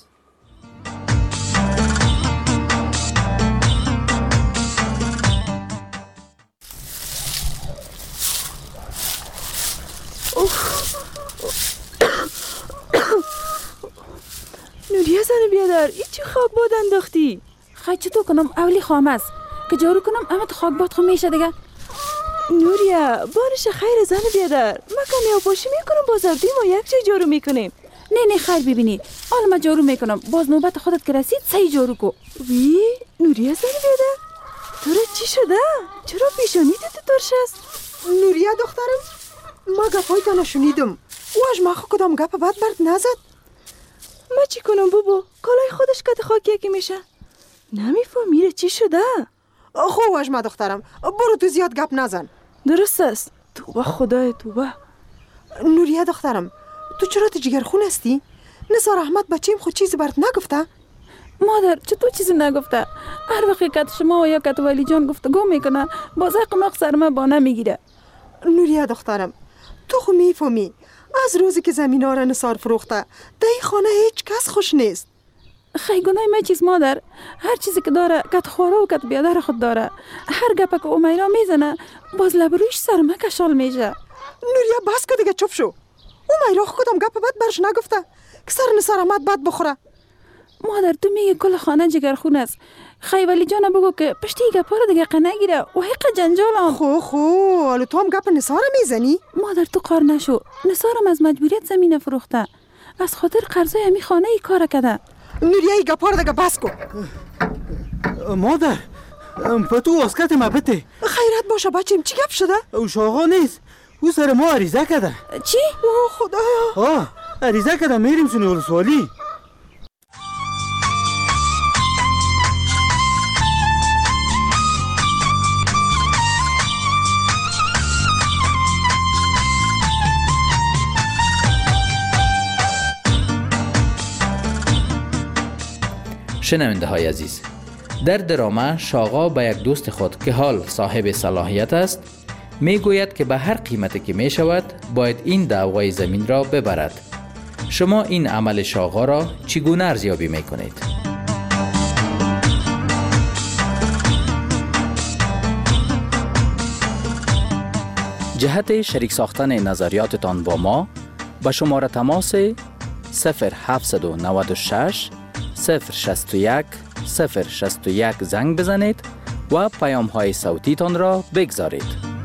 S23: نوریه زن بیادر ای چی خاک باد انداختی؟ خیلی چطور کنم اولی خام است که جارو کنم اما خاک باد خو میشه دیگه. نوریه بارش خیر زن بیادر ما کمی آباشی میکنم باز افدیم و یک جای جارو میکنیم. نه نه خیر ببینی حالا ما جارو میکنم باز نوبت خودت که رسید سعی جارو کو. وی نوریه زن بیادر تو را چی شده؟ چرا پیشانی تو ترش است؟
S22: نوریه دخترم ما گپای تا نشونیدم او از ما خو کدام گپ بد برد نزد.
S23: ما چی کنم بابا کالای خودش کت خاکی یکی میشه. نمیفهم میره چی شده؟
S22: خو واج ما دخترم برو تو زیاد گپ نزن.
S23: درست است. توبه خدای توبه.
S22: نوریا دخترم، تو چرا تو جگرخون هستی؟ نثار احمد بچیم خود چیزی برات نگفته؟
S23: مادر چطور چیزی نگفته؟ هر وقت کت شما یا کت ولی جان گفتگو میکنه باز قماق سر من با نمیگیره.
S22: نوریا دخترم، تو خو میفهمی از روزی که زمینا را نثار فروخته در این خانه هیچ کس خوش نیست.
S23: خیلی گناه ما چیز مادر، هر چیزی که داره کت خواره و کت بیادر خود داره. هر گپه که امیرا میزنه باز لبرویش سر من کشال میشه.
S22: نوریا بس که دیگه چپ شو. امیرا خودم گپ بد برش نگفته که سر نثار احمد بد بخوره.
S23: مادر تو میگه کل خانه جگرخون است. خیلی ولی جانا بگو که پشتی گپا رو دیگه نگیره و حق جنجال هم.
S22: خو خو حالا تو هم گپ نثار میزنی؟
S23: مادر تو قار نشو. نثارم از مجبوریت زمین فروخته. از خاطر قرضای همی خانه ای کار کرده.
S22: نوریا ای گپا رو دیگه بس کن.
S3: مادر پتو واسکت ما بته.
S22: خیرت باشه بچیم، چی گپ شده؟
S3: او شاغا نیست، او سر ما عریضه کرده.
S23: چی؟
S22: اوه خدایا.
S3: آه عریضه کرده میریم سونی ولسوالی.
S20: شنونده های عزیز، در درامه شاغا به یک دوست خود که حال صاحب صلاحیت است می گوید که به هر قیمتی که می شود باید این دعوای زمین را ببرد. شما این عمل شاغا را چگونه ارزیابی می کنید؟ جهت شریک ساختن نظریاتتان با ما به شماره تماس صفر هفت نه شش صفر شصت و یک صفر شصت و یک زنگ بزنید و پیام های صوتی تان را بگذارید.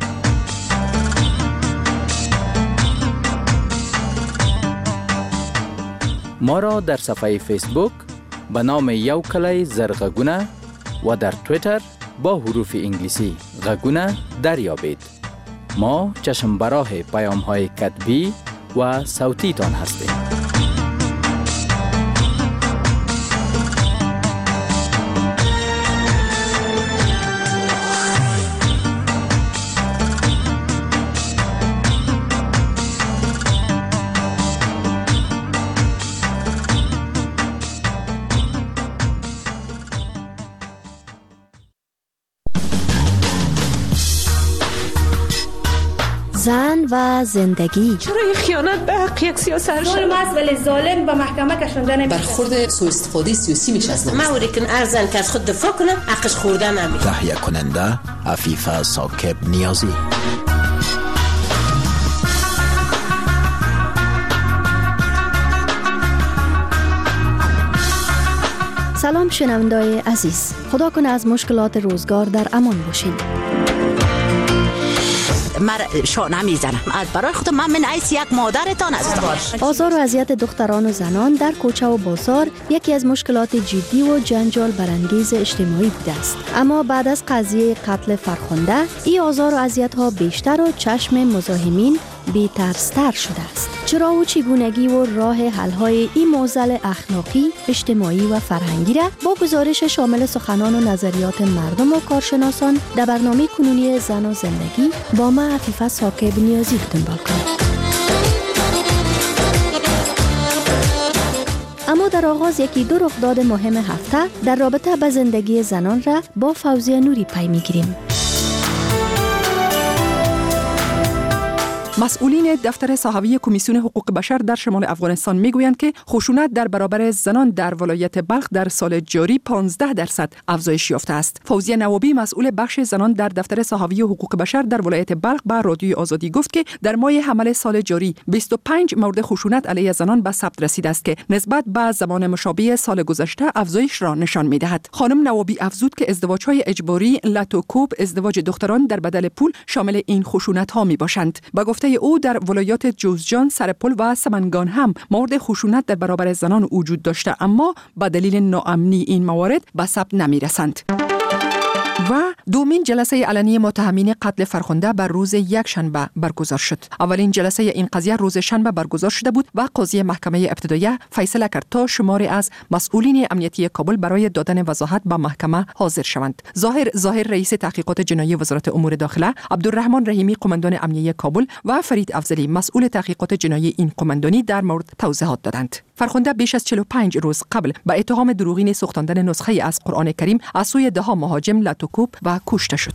S20: ما را در صفحه فیسبوک به نام یو کلی زرغگونه و در تویتر با حروف انگلیسی غگونه دریابید. ما چشم براه پیام های کتبی و صوتی تان هستیم.
S5: زن و زندگی.
S6: چرا این خیانت به حق یک سیاست
S8: ظلم است ولی ظالم به محکمه کشانده نمیشه.
S6: برخورد سوء استفاده سیاسی میشه از
S8: ما وری کن ارزن که از خود دفاع کنه حقش خورده نمیشه.
S10: تهیه کننده عفیفه ساکب نیازی.
S5: سلام شنونده‌های عزیز، خدا کنه از مشکلات روزگار در امان باشین.
S8: مر شانه میزنم از برای خودم، من من عیس یک مادرتان هستم.
S5: آزار و اذیت دختران و زنان در کوچه و بازار یکی از مشکلات جدی و جنجال برانگیز اجتماعی بوده است. اما بعد از قضیه قتل فرخنده این آزار و اذیت ها بیشتر و چشم مزاحمین بی‌ترستر شده است. چرا و چگونگی و راه حل های این معضل اخلاقی، اجتماعی و فرهنگی را با گزارش شامل سخنان و نظریات مردم و کارشناسان در برنامه کنونی زن و زندگی با من عفیفه ساکب نیازی دنبال کنید. اما در آغاز یکی دو رخداد مهم هفته در رابطه با زندگی زنان را با فوزیه نوری پی میگیریم.
S25: مسئولین دفتر صحوی کمیسیون حقوق بشر در شمال افغانستان میگویند که خشونت در برابر زنان در ولایت بلخ در سال جاری پانزده درصد افزایش یافته است. فوزیه نوابی مسئول بخش زنان در دفتر صحوی حقوق بشر در ولایت بلخ به رادیوی آزادی گفت که در ماه حمل سال جاری بیست و پنج مورد خشونت علیه زنان به ثبت رسیده است که نسبت به زمان مشابه سال گذشته افزایش را نشان می‌دهد. خانم نوابی افزود که ازدواج‌های اجباری، لاتوکوب، ازدواج دختران در بدل پول شامل این خشونت‌ها می‌باشند. با گفته او در ولایات جوزجان، سرپل و سمنگان هم مورد خشونت در برابر زنان وجود داشته، اما به دلیل ناامنی این موارد به ثبت نمی‌رسند. و دومین جلسه علنی متهمین قتل فرخنده بر روز یک شنبه برگزار شد. اولین جلسه این قضیه روز شنبه برگزار شده بود و قاضی محکمه ابتداییه فیصله کرد تا شماری از مسئولین امنیتی کابل برای دادن وضاحت به محکمه حاضر شوند. ظاهر ظاهر رئیس تحقیقات جنایی وزارت امور داخله، عبدالرحمن رحیمی قماندان امنیه کابل و فرید افضلی مسئول تحقیقات جنایی این قماندانی در مورد توضیحات دادند. فرخنده بیش از چهل و پنج روز قبل به اتهام دروغین سوختاندن نسخه از قرآن کریم از سوی ده ها مهاجم لاتوکوب و کشته شد.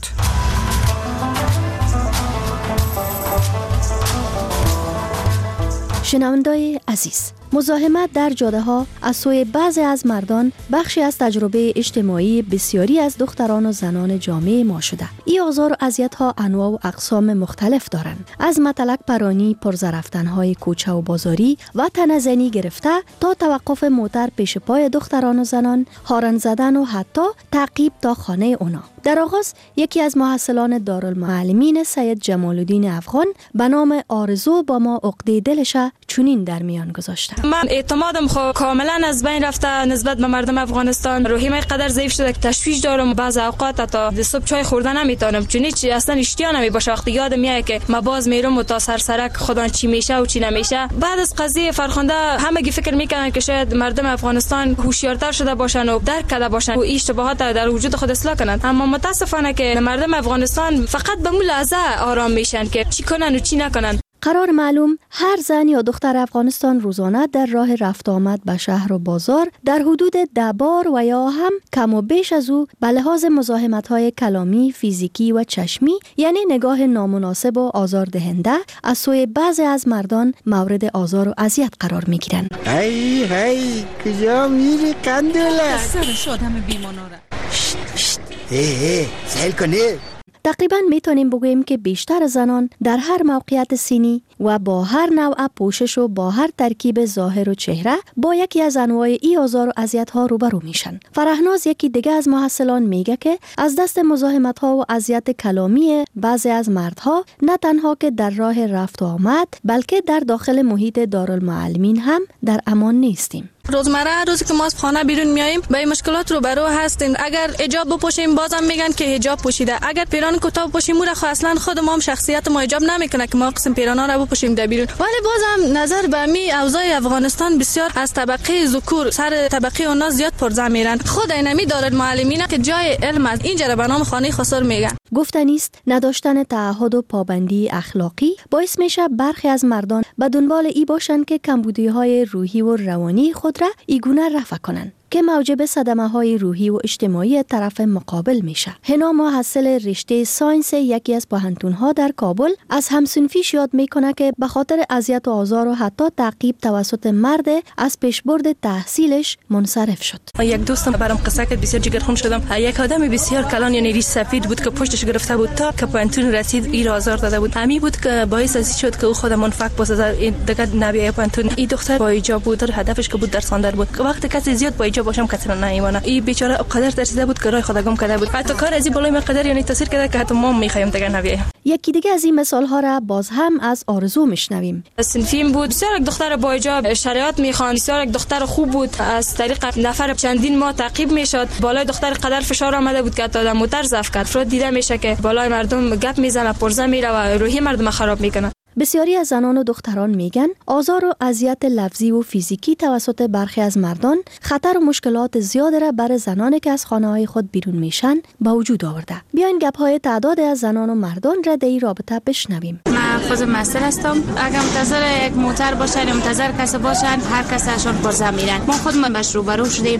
S5: شنوندای عزیز، مزاحمت در جاده ها از سوی بعضی از مردان بخشی از تجربه اجتماعی بسیاری از دختران و زنان جامعه ما شده. این آزار و اذیت ها انواع و اقسام مختلف دارند، از مطلق پرانی، پرزرفتن های کوچه و بازاری و تنزنی گرفته تا توقف موتر پیش پای دختران و زنان، هارن زدن و حتی تعقیب تا خانه اونا. در آغاز یکی از محصلان دارالمعلمین سید جمال الدین افغان به نام آرزو با ما عقده دلش چنین در میان گذاشته.
S7: من اعتمادم خو کاملا از بین رفته نسبت به مردم افغانستان. روحیم قدر ضعیف شده که تشویش دارم، بعض اوقات تا صبح چای خوردن نمیتونم، چون هیچ اصلا اشتیا نمیباشه. وقتی یادم میاد که ما باز میرم و تا سرسرک خدا چی میشه و چی نمیشه. بعد از قضیه فرخنده همگی فکر میکنن که شاید مردم افغانستان هوشیارتر شده باشن و درک کرده باشن و اشتباهات در وجود خود اصلاح کنن، اما متاسفانه که مردم افغانستان فقط به اون لحظه آرام میشن که چی کنن و چی نکنن.
S5: قرار معلوم هر زن یا دختر افغانستان روزانه در راه رفت آمد به شهر و بازار در حدود ده بار و یا هم کم و بیش از او به لحاظ مزاحمت‌های کلامی، فیزیکی و چشمی، یعنی نگاه نامناسب و آزاردهنده از سوی بعضی از مردان مورد آزار و اذیت قرار می‌گیرند.
S3: هی هی کجا میری قندوله؟
S23: سرش آدم بیماناره.
S3: شت شت هی هی سیل کنی.
S5: تقریباً میتونیم بگوییم که بیشتر زنان در هر موقعیت سنی و با هر نوع پوشش و با هر ترکیب ظاهر و چهره با یکی از انواع ای آزار و اذیت‌ها روبرو میشن. فرهناز یکی دیگه از محصلان میگه که از دست مزاحمت‌ها و اذیت کلامی بعضی از مردها نه تنها که در راه رفت و آمد بلکه در داخل محیط دارالمعلمین هم در امان نیستیم.
S7: روزمره روزی که ما از خانه بیرون میاییم با این مشکلات روبرو هستیم. اگر حجاب بپوشیم بازم میگن که حجاب پوشیده، اگر پیران کوتاه بپوشیم مور خو اصلا خود ما هم شخصیت ما حجاب نمیکنه که ما قسم پیرانا رو بپوشیم در بیرون. ولی بازم نظر به می اوضاع افغانستان بسیار از طبقه ذکور سر طبقه اونا زیاد پرزه میرن. خود اینمی دارالمعلمین که جای علم از اینجا به نام خانه خسر میگن.
S5: گفتنی است نداشتن تعهد و پابندی اخلاقی باعث میشه برخی از مردان به دنبال ای باشن که کمبودی‌های روحی و روانی خود را ایگونه رفع کنند که موجب صدمه‌های روحی و اجتماعی طرف مقابل میشه. هنا محصل رشته ساینس یکی از پوهنتون‌ها در کابل از همسنفیش یاد میکنه که به خاطر اذیت و آزار و حتی تعقیب توسط مرد از پیشبرد تحصیلش منصرف شد.
S7: یک دوستم برام قصه کرد، بسیار جگرخون شدم. یک آدم بسیار کلان یعنی ریش سفید بود که پشتش گرفته بود تا که پوهنتون رسید این آزار داده بود. همین بود که باعث از شد که او خود منفک بسازه دیگه نبیه پوهنتون. این دختر با حجاب بود، هدفش که بود درس خواندن بود. وقتی کسی زیاد با حجاب باشم کسی را نمیمونه. این بیچاره قدر ترسیده بود که راه خود گم کرده بود. حتی کار از این بالای مقدار یعنی تاثیر کرده که حتی ما میخوایم دیگه نبیه.
S5: یکی دیگه از این مثال ها را باز هم از آرزو میشنویم.
S7: سنفیم بود، بسیار یک دختر با حجاب شریعت میخوان، بسیار یک دختر خوب بود، از طریق نفر چندین ماه تعقیب میشد. بالای دختر قدر فشار آمده بود که حتی آدم موتر ضعف کرد. فرود دیده میشه که بالای مردم گپ میزنه، پرزه میره و روحی مردم خراب میکنه.
S5: بسیاری از زنان و دختران میگن آزار و اذیت لفظی و فیزیکی توسط برخی از مردان خطر و مشکلات زیاد را بر زنانی که از خانه‌های خود بیرون میشن به وجود آورده. بیاین گپ‌های تعداد از زنان و مردان را در این رابطه بشنویم.
S11: من خود مسئول هستم. اگر منتظر یک موتر باشن یا منتظر کسی باشن هر کس اشون پرزه میرن. ما خود من باش روبرو شدیم.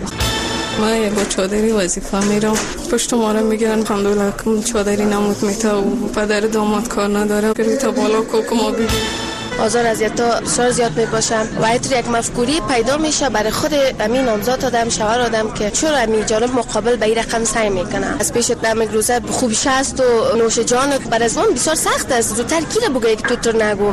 S12: ما یک با چادری وظیفه میرم، پشت ما رو میگیرن، الحمدلله کم چادری نمود میتا و پدر داماد کار نداره گری تا بالا کوک ما ببین.
S13: آزار اذیت‌ها بسیار زیاد میباشن و اینطور یک مفکوری پیدا میشه برای خود امین نامزاد آدم شوهر آدم که چرا امین جانب مقابل به این رقم سعی میکنه. از پیش دم روزه خوبش است و نوش جان بر از من بسیار سخت است. زودتر کی را بگه که تو تو نگو.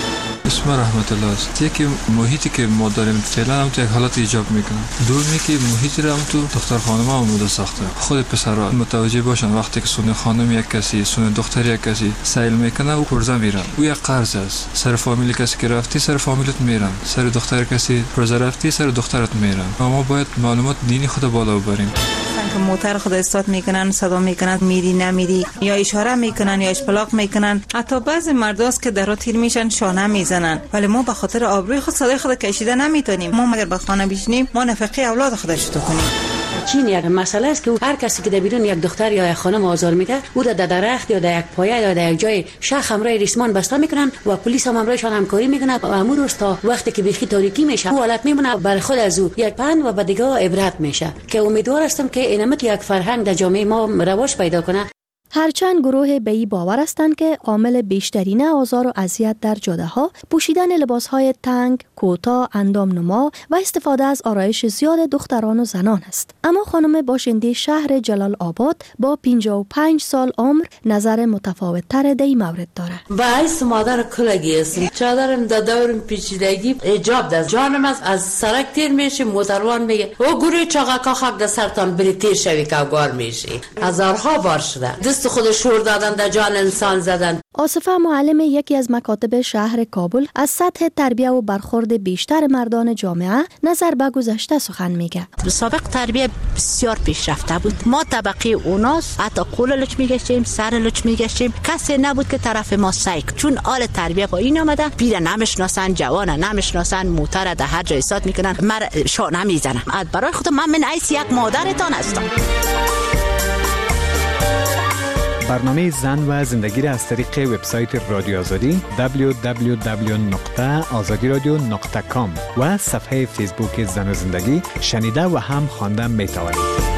S15: اسم رحمت الله است. یکی محیطی که ما داریم فعلا هم تو یک حالت ایجاب میکنه. دومی که محیطی رو هم تو دختر خانم هم بوده ساخته. خود پسرها متوجه باشن وقتی که سون خانم یک کسی، سون دختر یک کسی سیل میکنه او پرزه میرن. او یک قرض است. سر فامیل کسی که رفتی سر فامیلت میرن. سر دختر کسی پرزه رفتی سر دخترت میرن. ما باید معلومات دینی خود بالا ببریم.
S4: که موتر خود استارت میکنن، صدا میکنن میری نمیری، یا اشاره میکنن یا اشپلاق میکنن. حتی بعضی مرداست که درو تیر میشن شانه میزنن، ولی ما به خاطر آبروی خود صدای خود کشیده نمیتونیم. ما مگر به خانه بشینیم ما نفقه اولاد خودش تو کنیم.
S14: چین یک مسئله است که هر کسی که در بیرون یک دختر یا یک خانم آزار میده او را در درخت یا در یک پایه یا در یک جای شخ همراه ریسمان بسته میکنن و پلیس هم همراهشان همکاری میکنه و امور است تا وقتی که بیخی تاریکی میشه او حالت میمونه بر خود از او یک پند و به دیگه عبرت میشه که امیدوار هستم که اینمت یک فرهنگ در جامعه ما رواج پیدا کنه.
S5: هرچند گروه به این باور هستند که عامل بیشترین آزار و اذیت در جاده ها پوشیدن لباس های تنگ، کوتاه، اندام نما و استفاده از آرایش زیاد دختران و زنان است. اما خانم باشنده شهر جلال آباد با پنجاه و پنج سال عمر نظر متفاوت تر در این مورد داره.
S16: با حیث مادر کلگی هستم. چادرم در دورم پیچیدگی ایجاب دست جانم از از سرک تیر میشه، موتروان میگه او گوری چاقا خاک در سرتان بری تیر شوی که گار میشی. هزارها بار شده دست خود شور دادن در جان انسان زدن.
S5: آصفه معلم یکی از مکاتب شهر کابل از سطح تربیه و برخورد بیشتر مردان جامعه نظر به گذشته سخن میگه.
S8: سابق تربیه بسیار پیشرفته بود. ما طبقه اوناس حتی قول لچ میگشتیم، سر لچ میگشتیم، کسی نبود که طرف ما سایک، چون آل تربیه با این آمده. پیر نمیشناسن، جوان نمیشناسن، موتر در هر جای استاد میکنن، مر شانه میزنن. برای خودم من من عیس یک مادرتان هستم.
S17: برنامه زن و زندگی را از طریق وبسایت رادیو آزادی دبلیو دبلیو دبلیو نقطه آزادی رادیو نقطه کام و صفحه فیسبوک زن و زندگی شنیده و هم خوانده می توانید.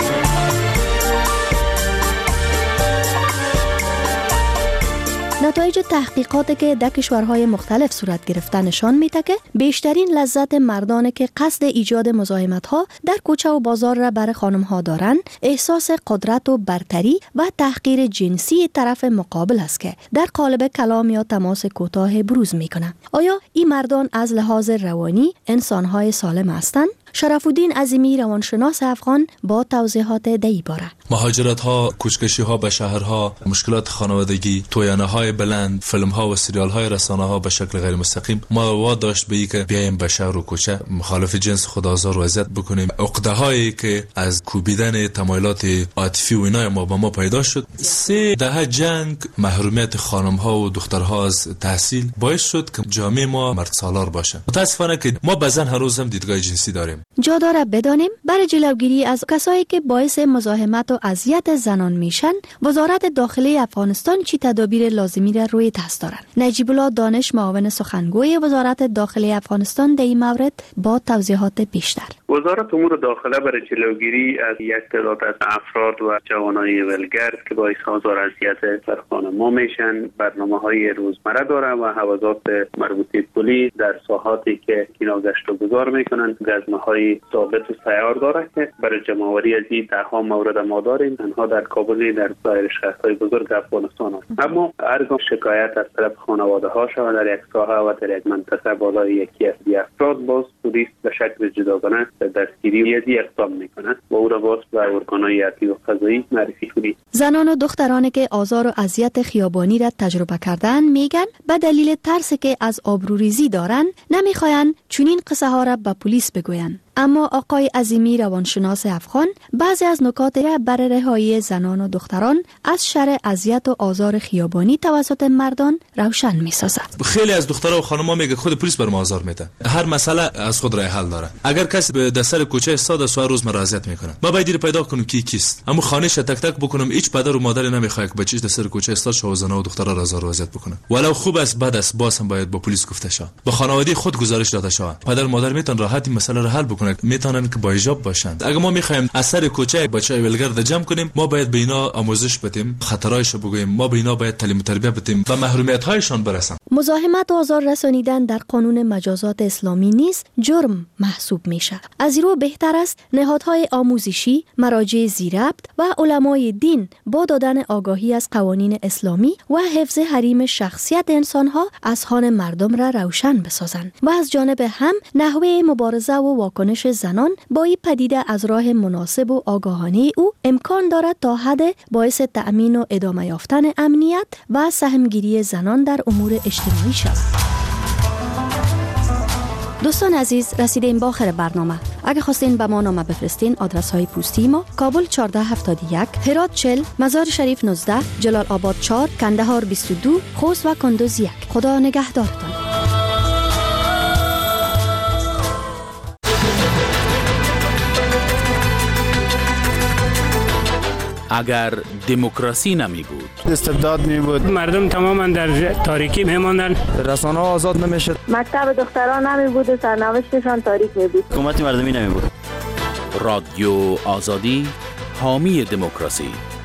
S5: نتایج تحقیقاتی که در کشورهای مختلف صورت گرفته نشان میده که بیشترین لذت مردانی که قصد ایجاد مزاحمت‌ها در کوچه و بازار را بر خانم‌ها دارند، احساس قدرت و برتری و تحقیر جنسی طرف مقابل است که در قالب کلام یا تماس کوتاه بروز میکنه. آیا این مردان از لحاظ روانی انسان‌های سالم هستند؟ شرف‌الدین عظیمی روانشناس افغان با توضیحات دی باره.
S18: مهاجرت ها، کوچکشی ها به شهرها، مشکلات خانوادگی، تویانه های بلند، فیلم ها و سریال های رسانه ها به شکل غیر مستقیم ما واداشت داشت به که بیایم به شهر و کوچه مخالف جنس خود آزار و اذیت بکنیم. عقده هایی که از کوبیدن تمایلات عاطفی و اینا ما با ما پیدا شد. سه دهه جنگ، محرومیت خانم ها و دخترها از تحصیل باعث شد که جامعه ما مرد سالار باشه. متاسفانه که ما به زن هر روز هم دیدگاه جنسی داریم.
S5: جا داره بدانیم برای جلوگیری از کسایی که باعث مزاحمت و اذیت زنان میشن، وزارت داخلی افغانستان چی تدابیر لازمی را روی دست دارند. نجیب الله دانش، معاون سخنگوی وزارت داخلی افغانستان در این مورد با توضیحات بیشتر.
S26: وزارت امور داخله برای جلوگیری از یک تعداد از افراد و جوانای ولگرد که باعث آزار و اذیت بر خانم‌ها میشن، برنامه‌های روزمره داره و حوزات مربوطه کلی در ساحاتی که اینا گشت و گذار میکنن گزمه‌های ثابت و سیار داره که برای جمع‌آوری از این ده‌ها مورد ما داریم. تنها در کابل، در سایر شهرهای بزرگ افغانستان است. اما هرگاه شکایت از طرف خانواده‌ها شود در یک ساحه و در یک منطقه بالای یکی از افراد، باز پلیس به شکل جداگانه دستگیری از اقدام میکنه و او را باز به ارگان‌های ارشدی و قضایی معرفی کنید.
S5: زنان و دخترانی که آزار و اذیت خیابانی را تجربه کردن میگن به دلیل ترس که از آبروریزی دارن نمیخواین چنین قصه ها را به پلیس بگوین. اما آقای عظیمی روانشناس افغان بعضی از نکات را برای رهایی زنان و دختران از شر اذیت و آزار خیابانی توسط مردان روشن می‌سازد.
S18: خیلی از دخترها و خانم‌ها میگه خود پلیس بر ما آزار میده. هر مسئله از خود راه حل داره. اگر کسی به دستر کوچه استاد سوار روز مرا اذیت میکنه، ما باید دیر پیدا کنیم کی کیست. اما خانه‌اش تک تک بکنم، هیچ پدر و مادر نمیخواد که بچه‌ش دستر کوچه استاد شو زنا و دخترها را آزار و اذیت بکنه. ولو خوب است بد است، باز هم باید با پلیس گفته شود. با خانواده خود گزارش داده شود. پدر و مادر میتونن راحت این مسئله را حل بکنن، میتونن که با حجاب باشند. اگر ما میخوایم اثر کوچه بچه‌های ولگرد جمع کنیم، ما باید به اینا آموزش بدیم، خطرایشو بگوییم، ما به اینا باید تعلیم و تربیت بدیم و محرومیت‌هایشان برسن.
S5: مزاحمت و آزار رسانیدن در قانون مجازات اسلامی نیز جرم محسوب میشه. از این رو بهتر است نهادهای آموزشی، مراجع ذی‌ربط و علمای دین با دادن آگاهی از قوانین اسلامی و حفظ حریم شخصیت انسانها اذهان مردم را روشن بسازند و از جانب هم نحوه مبارزه و واکنش زنان با این پدیده از راه مناسب و آگاهانه او امکان دارد تا حد باعث تأمین و ادامه یافتن امنیت و سهمگیری زنان در امور اجتماعی شود. دوستان عزیز، رسیدیم به آخر برنامه. اگه خواستین به ما نامه بفرستین آدرس های پستی ما: کابل چهارده هفتاد و یک، هرات چهل، مزار شریف نوزده، جلال آباد چهار، کندهار بیست و دو، خوست و کندوز یک. خدا نگهدارتان.
S20: اگر دموکراسی نمی بود،
S1: استبداد می بود،
S2: مردم تماما در تاریکی می ماندن،
S1: رسانه ها آزاد نمی شد،
S9: مکتب دختران نمی بود و سرنوشتشان تاریک می بود،
S1: حکومت مردمی نمی بود.
S20: رادیو آزادی حامی دموکراسی.